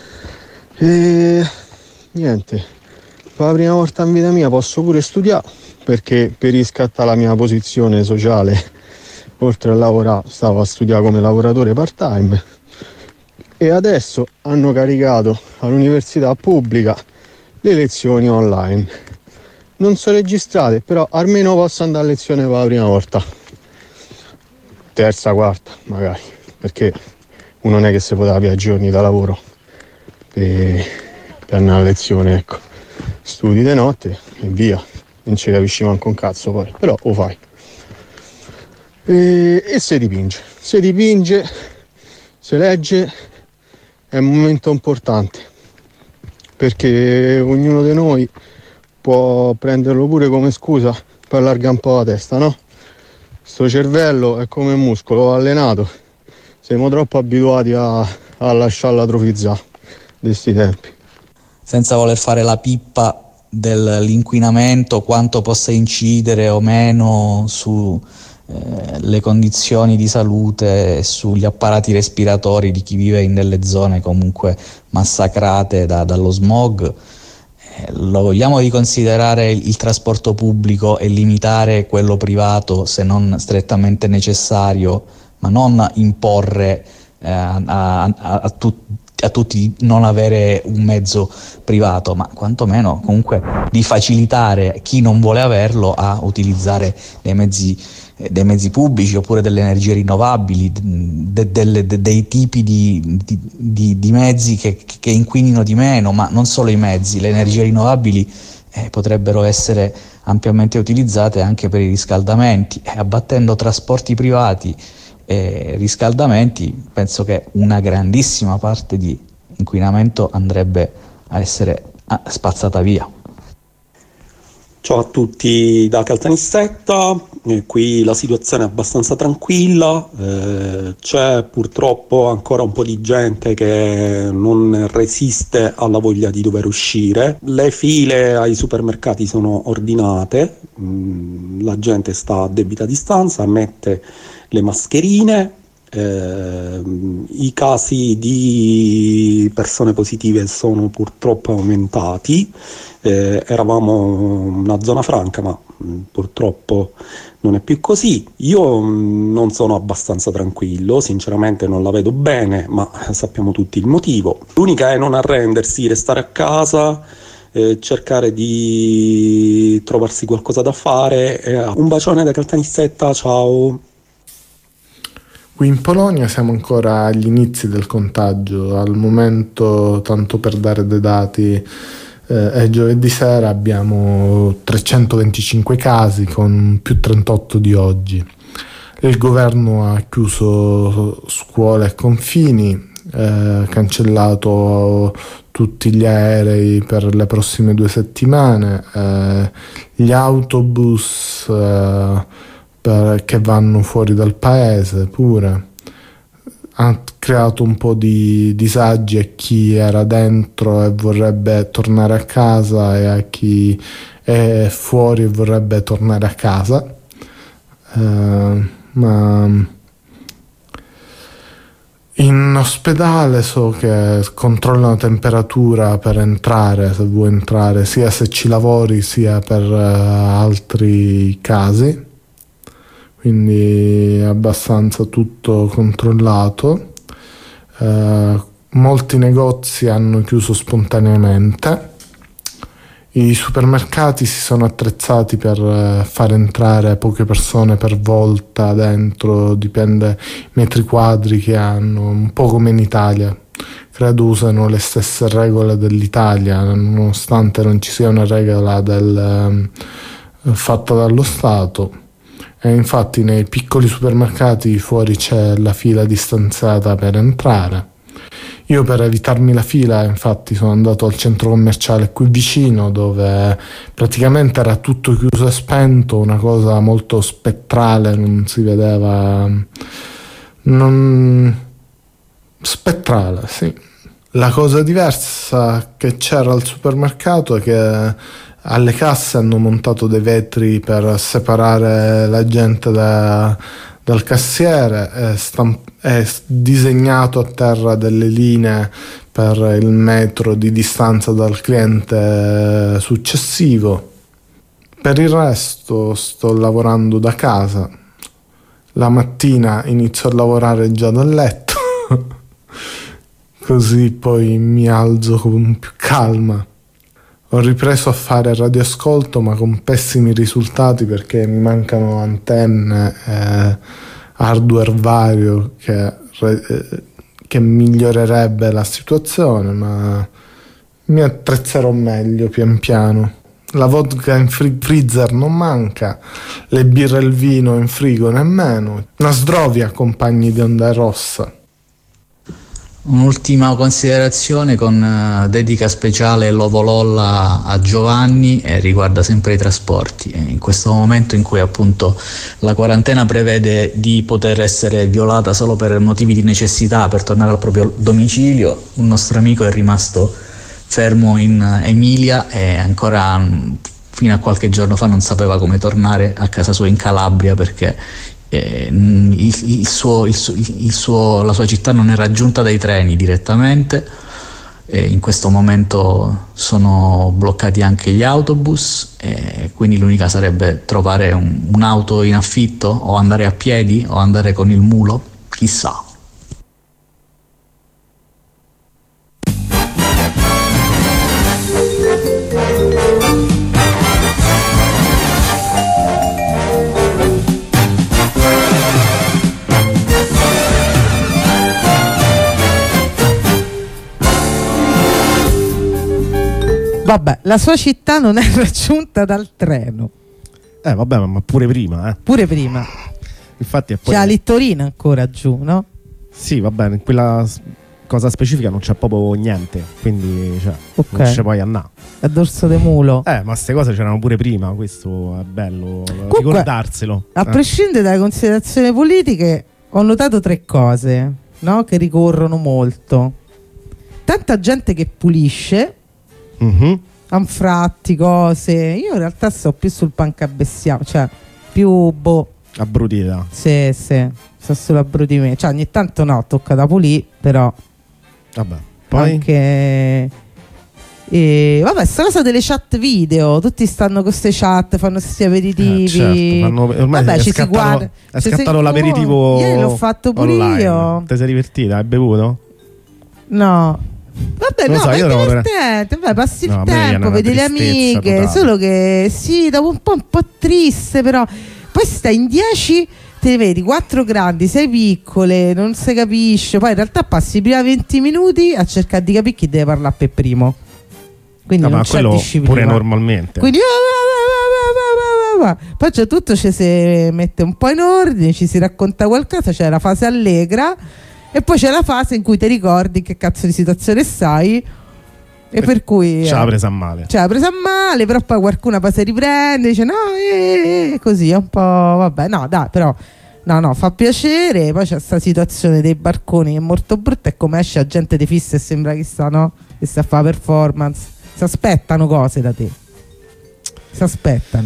E niente, per la prima volta in vita mia posso pure studiare, perché per riscattare la mia posizione sociale, oltre a lavorare, stavo a studiare come lavoratore part-time. E adesso hanno caricato all'università pubblica le lezioni online. Non sono registrate, però almeno posso andare a lezione per la prima volta. Terza, quarta, magari, perché uno non è che si poteva via giorni da lavoro per, per andare a lezione, ecco. Studi di notte e via, non ci capisci manco un cazzo poi, però lo fai. E, e si dipinge, si dipinge, si legge, è un momento importante, perché ognuno di noi può prenderlo pure come scusa per allargare un po' la testa, no? Sto cervello è come un muscolo allenato, siamo troppo abituati a, a lasciarlo atrofizzare di sti tempi. Senza voler fare la pippa dell'inquinamento, quanto possa incidere o meno su eh, le condizioni di salute e sugli apparati respiratori di chi vive in delle zone comunque massacrate da, dallo smog. Lo vogliamo riconsiderare il trasporto pubblico e limitare quello privato se non strettamente necessario, ma non imporre eh, a, a, a, tu, a tutti di non avere un mezzo privato, ma quantomeno comunque di facilitare chi non vuole averlo a utilizzare dei mezzi dei mezzi pubblici oppure delle energie rinnovabili, de, de, de, dei tipi di, di, di, di mezzi che, che inquinino di meno, ma non solo i mezzi, le energie rinnovabili eh, potrebbero essere ampiamente utilizzate anche per i riscaldamenti, e abbattendo trasporti privati e riscaldamenti penso che una grandissima parte di inquinamento andrebbe a essere spazzata via. Ciao a tutti da Caltanissetta, eh, qui la situazione è abbastanza tranquilla, eh, c'è purtroppo ancora un po' di gente che non resiste alla voglia di dover uscire, le file ai supermercati sono ordinate, mh, la gente sta a debita distanza, mette le mascherine, eh, i casi di persone positive sono purtroppo aumentati. Eh, eravamo una zona franca, ma mh, purtroppo non è più così. Io mh, non sono abbastanza tranquillo, sinceramente non la vedo bene, ma sappiamo tutti il motivo. L'unica è non arrendersi, restare a casa, eh, cercare di trovarsi qualcosa da fare. Eh, un bacione da Caltanissetta, ciao! Qui in Polonia siamo ancora agli inizi del contagio, al momento, tanto per dare dei dati, Eh, è giovedì sera, abbiamo trecentoventicinque casi con più trentotto di oggi. Il governo ha chiuso scuole e confini, eh, cancellato tutti gli aerei per le prossime due settimane, eh, gli autobus eh, per, che vanno fuori dal paese pure. Ha creato un po' di disagi a chi era dentro e vorrebbe tornare a casa e a chi è fuori e vorrebbe tornare a casa. eh, ma in ospedale so che controllano temperatura per entrare, se vuoi entrare, sia se ci lavori sia per uh, altri casi, quindi è abbastanza tutto controllato. Uh, molti negozi hanno chiuso spontaneamente. I supermercati si sono attrezzati per uh, far entrare poche persone per volta dentro, dipende i metri quadri che hanno, un po' come in Italia. Credo usano le stesse regole dell'Italia, nonostante non ci sia una regola del, uh, fatta dallo Stato. E infatti nei piccoli supermercati fuori c'è la fila distanziata per entrare. Io per evitarmi la fila infatti sono andato al centro commerciale qui vicino, dove praticamente era tutto chiuso e spento, una cosa molto spettrale, non si vedeva, non... spettrale, sì. La cosa diversa che c'era al supermercato è che alle casse hanno montato dei vetri per separare la gente da, dal cassiere, è, stamp- è disegnato a terra delle linee per il metro di distanza dal cliente successivo. Per il resto sto lavorando da casa. La mattina inizio a lavorare già dal letto, così poi mi alzo con più calma. Ho ripreso a fare radioascolto, ma con pessimi risultati perché mi mancano antenne e hardware vario che, che migliorerebbe la situazione, ma mi attrezzerò meglio pian piano. La vodka in fri- freezer non manca, le birre e il vino in frigo nemmeno. Una sdrovia, compagni di Onda Rossa. Un'ultima considerazione con uh, dedica speciale Lovololla a Giovanni e riguarda sempre i trasporti. E in questo momento in cui appunto la quarantena prevede di poter essere violata solo per motivi di necessità per tornare al proprio domicilio, un nostro amico è rimasto fermo in Emilia e ancora um, fino a qualche giorno fa non sapeva come tornare a casa sua in Calabria perché Eh, il, il suo, il suo, il suo, la sua città non è raggiunta dai treni direttamente e in questo momento sono bloccati anche gli autobus e quindi l'unica sarebbe trovare un, un'auto in affitto o andare a piedi o andare con il mulo, chissà. Vabbè, la sua città non è raggiunta dal treno. Eh vabbè, ma pure prima, eh. Pure prima. Infatti è poi... C'è la Littorina ancora giù, no? Sì, va bene, in quella cosa specifica non c'è proprio niente, quindi cioè, okay. Non c'è poi a na. È dorso de mulo. Eh, ma queste cose c'erano pure prima, questo è bello Comunque, ricordarselo. A eh. prescindere dalle considerazioni politiche, ho notato tre cose, no? Che ricorrono molto. Tanta gente che pulisce. Mm-hmm. Anfratti, cose. Io in realtà sto più sul pancabessiamo, cioè più boh. Abbrutita. Sì, sì, sto solo abbrutimento. Cioè ogni tanto no, tocca da pulire, però. Vabbè. Poi anche. E vabbè, sta cosa delle chat video, tutti stanno con queste chat, fanno questi aperitivi. Eh, certo, fanno, ormai vabbè, è ci scattato, si guarda. è ci scattato si... l'aperitivo. Ieri l'ho fatto pure online. io. Ti sei divertita? Hai bevuto? No. Vabbè, non no, so, ma è io divertente, vabbè, passi no, il tempo, vedi le amiche, totale. solo che sì, dopo un po' un po' triste, però poi stai in dieci, te ne vedi quattro grandi, sei piccole, non si capisce, poi in realtà passi i primi venti minuti a cercare di capire chi deve parlare per primo. Quindi no, non ma c'è quello disciplina. Pure normalmente. Quindi poi c'è tutto, ci si mette un po' in ordine, ci si racconta qualcosa, c'è la fase allegra. E poi c'è la fase in cui ti ricordi che cazzo di situazione stai e, e per cui ce l'ha eh, presa a male. Ce l'ha presa a male, però poi qualcuno poi si riprende, dice no, eh, eh, così è un po', vabbè, no, dai, però no, no, fa piacere. Poi c'è questa situazione dei barconi che è molto brutta, e come esce la gente di fissa e sembra che sta, no? Che sta a fare performance. Si aspettano cose da te. Si aspettano.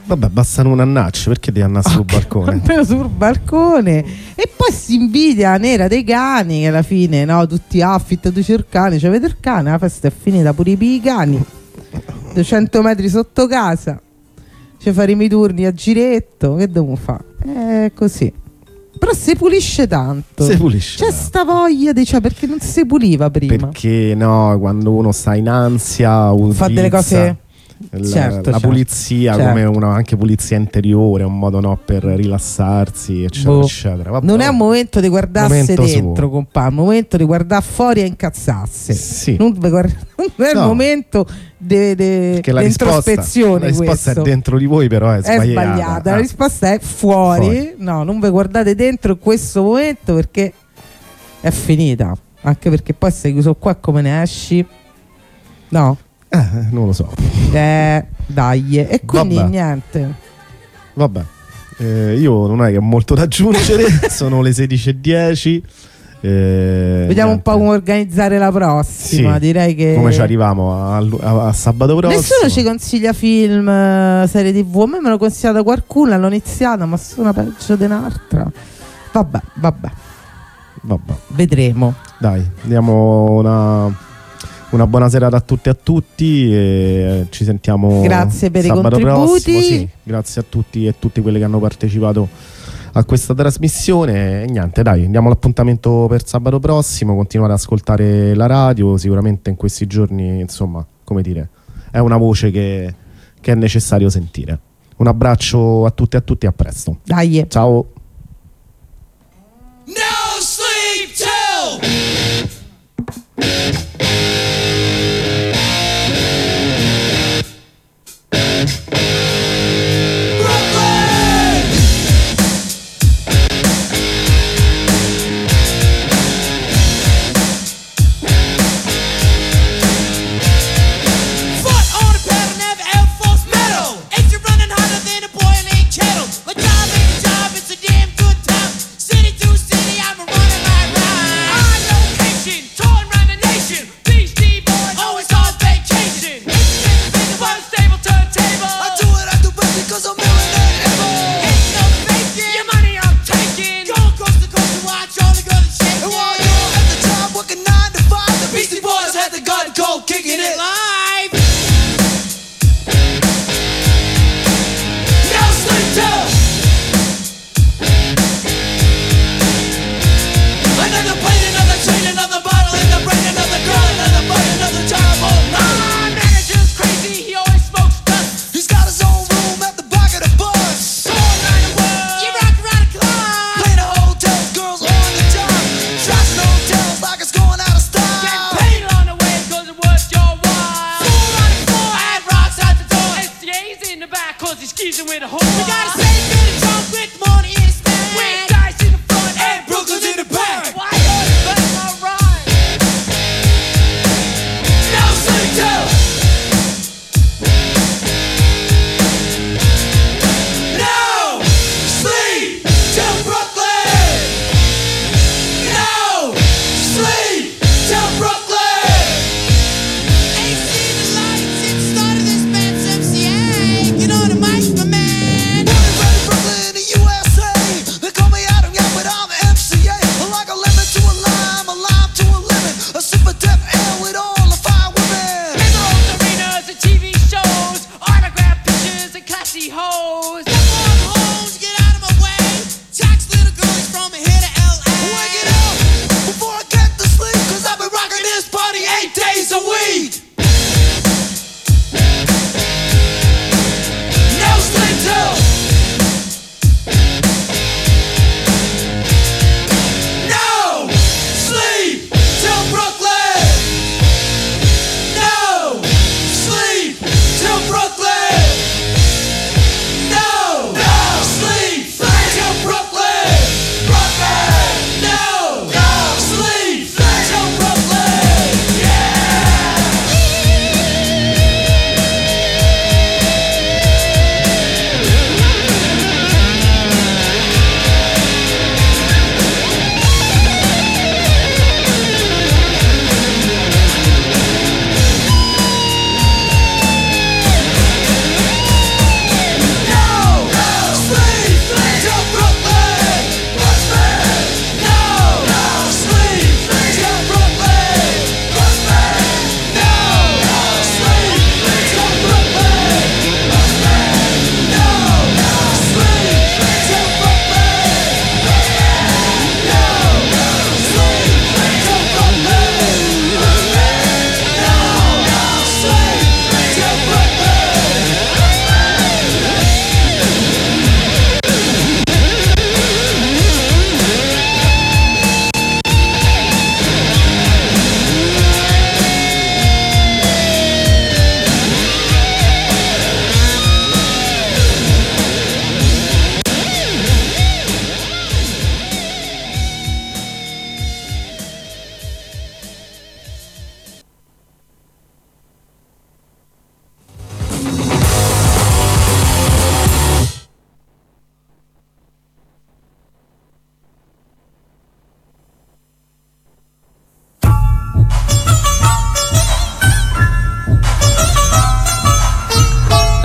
Vabbè, bastano un annaccio, perché devi andare sul balcone? Almeno sul balcone. E poi si invidia la nera dei cani, che alla fine, no, tutti affit, tu c'è il cane, cioè vedi il cane, la festa è finita, pure i cani. duecento metri sotto casa. Ci faremo i turni a giretto, che dobbiamo fare? È così. Però si pulisce tanto. Si pulisce. C'è sta voglia di, cioè, perché non si puliva prima. Perché no, quando uno sta in ansia, fa delle cose. La, certo, la certo, pulizia, certo. come una anche pulizia interiore, un modo, no, per rilassarsi, eccetera, boh. eccetera. Vabbè, non è un momento di guardarsi momento dentro, suo. compà, è un momento di guardare fuori e incazzarsi. Sì. Non, guarda, non è No. il momento di la introspezione. risposta, la risposta questo è dentro di voi, però è è sbagliata. sbagliata. La Ah. risposta è fuori. Fuori. No, non vi guardate dentro in questo momento perché è finita. Anche perché poi sei chiuso qua e come ne esci? No. Eh, non lo so. Eh, dai. E quindi Vabbè. niente. Vabbè, eh, io non è che ho molto da aggiungere. Sono le sedici e dieci. Eh, Vediamo un niente. po' come organizzare la prossima. Sì. Direi che Come ci arriviamo a, a- a sabato prossimo? nessuno ci consiglia film, eh, serie tv. A me me l'ho consigliata qualcuno, l'hanno iniziata, ma sono peggio di un'altra. Vabbè, vabbè, Vabbè. vedremo. Dai, diamo una, una buona serata a tutti e a tutti e ci sentiamo Grazie per i sabato contributi. prossimo. Sì, grazie a tutti e tutti quelli che hanno partecipato a questa trasmissione. E niente, dai, diamo l'appuntamento per sabato prossimo. Continuate ad ascoltare la radio, sicuramente in questi giorni, insomma, come dire, è una voce che, che è necessario sentire. Un abbraccio a tutti e a tutti e a presto. Dai. Ciao. No sleep till foot on a pedal, never Air Force metal. Ain't you running hotter than a boiling kettle? My job ain't a job, it's a damn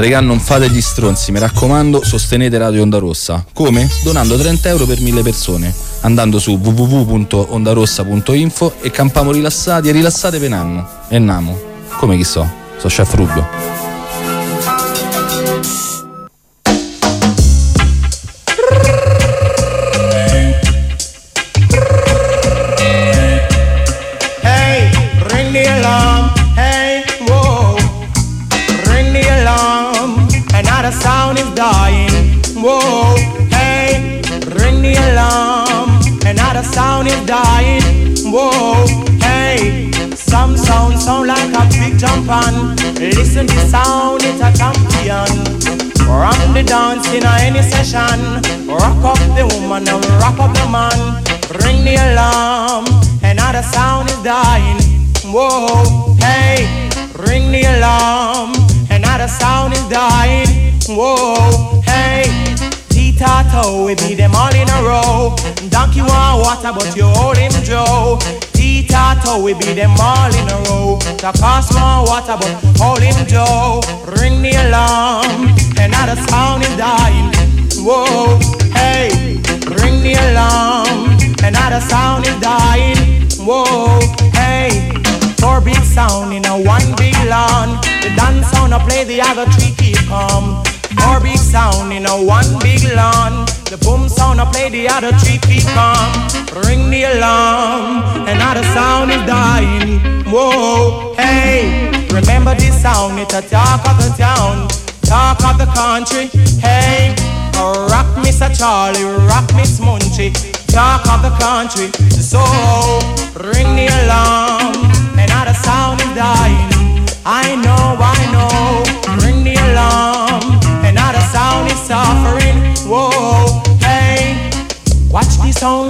Regà, non fate gli stronzi, mi raccomando, sostenete Radio Onda Rossa. Come? Donando trenta euro per mille persone, andando su w w w punto ondarossa punto info e campamo rilassati e rilassate per un anno. E namo. Come chi so, so chef Rubio. Sound is dying, whoa, hey, ring the alarm. Another sound is dying, whoa, hey. Some sound sound like a big jump on. Listen to sound, it's a champion. From the dance in any session, rock up the woman and rock up the man. Ring the alarm, another sound is dying, whoa, hey, ring the alarm. Another sound is dying. Whoa, hey, T-Tato, we beat them all in a row. Donkey want water, but you hold him Joe. T-Tato, we beat them all in a row. The cost want water, but hold him Joe. Ring the alarm, another sound is dying. Whoa, hey, ring the alarm, another sound is dying. Whoa, hey, four big sound in a one big lawn. The dance sound I play, the other three keep calm. Four big sound in a one big lawn. The boom sound I play, the other three keep calm. Ring the alarm, another sound is dying. Whoa, hey, remember this sound, it's a talk of the town, talk of the country. Hey, rock Mister Charlie, rock Miss Munchie, talk of the country. So ring the alarm, another sound is dying. I know, I know, ring the alarm, another sound is suffering. Whoa, hey, watch the sound.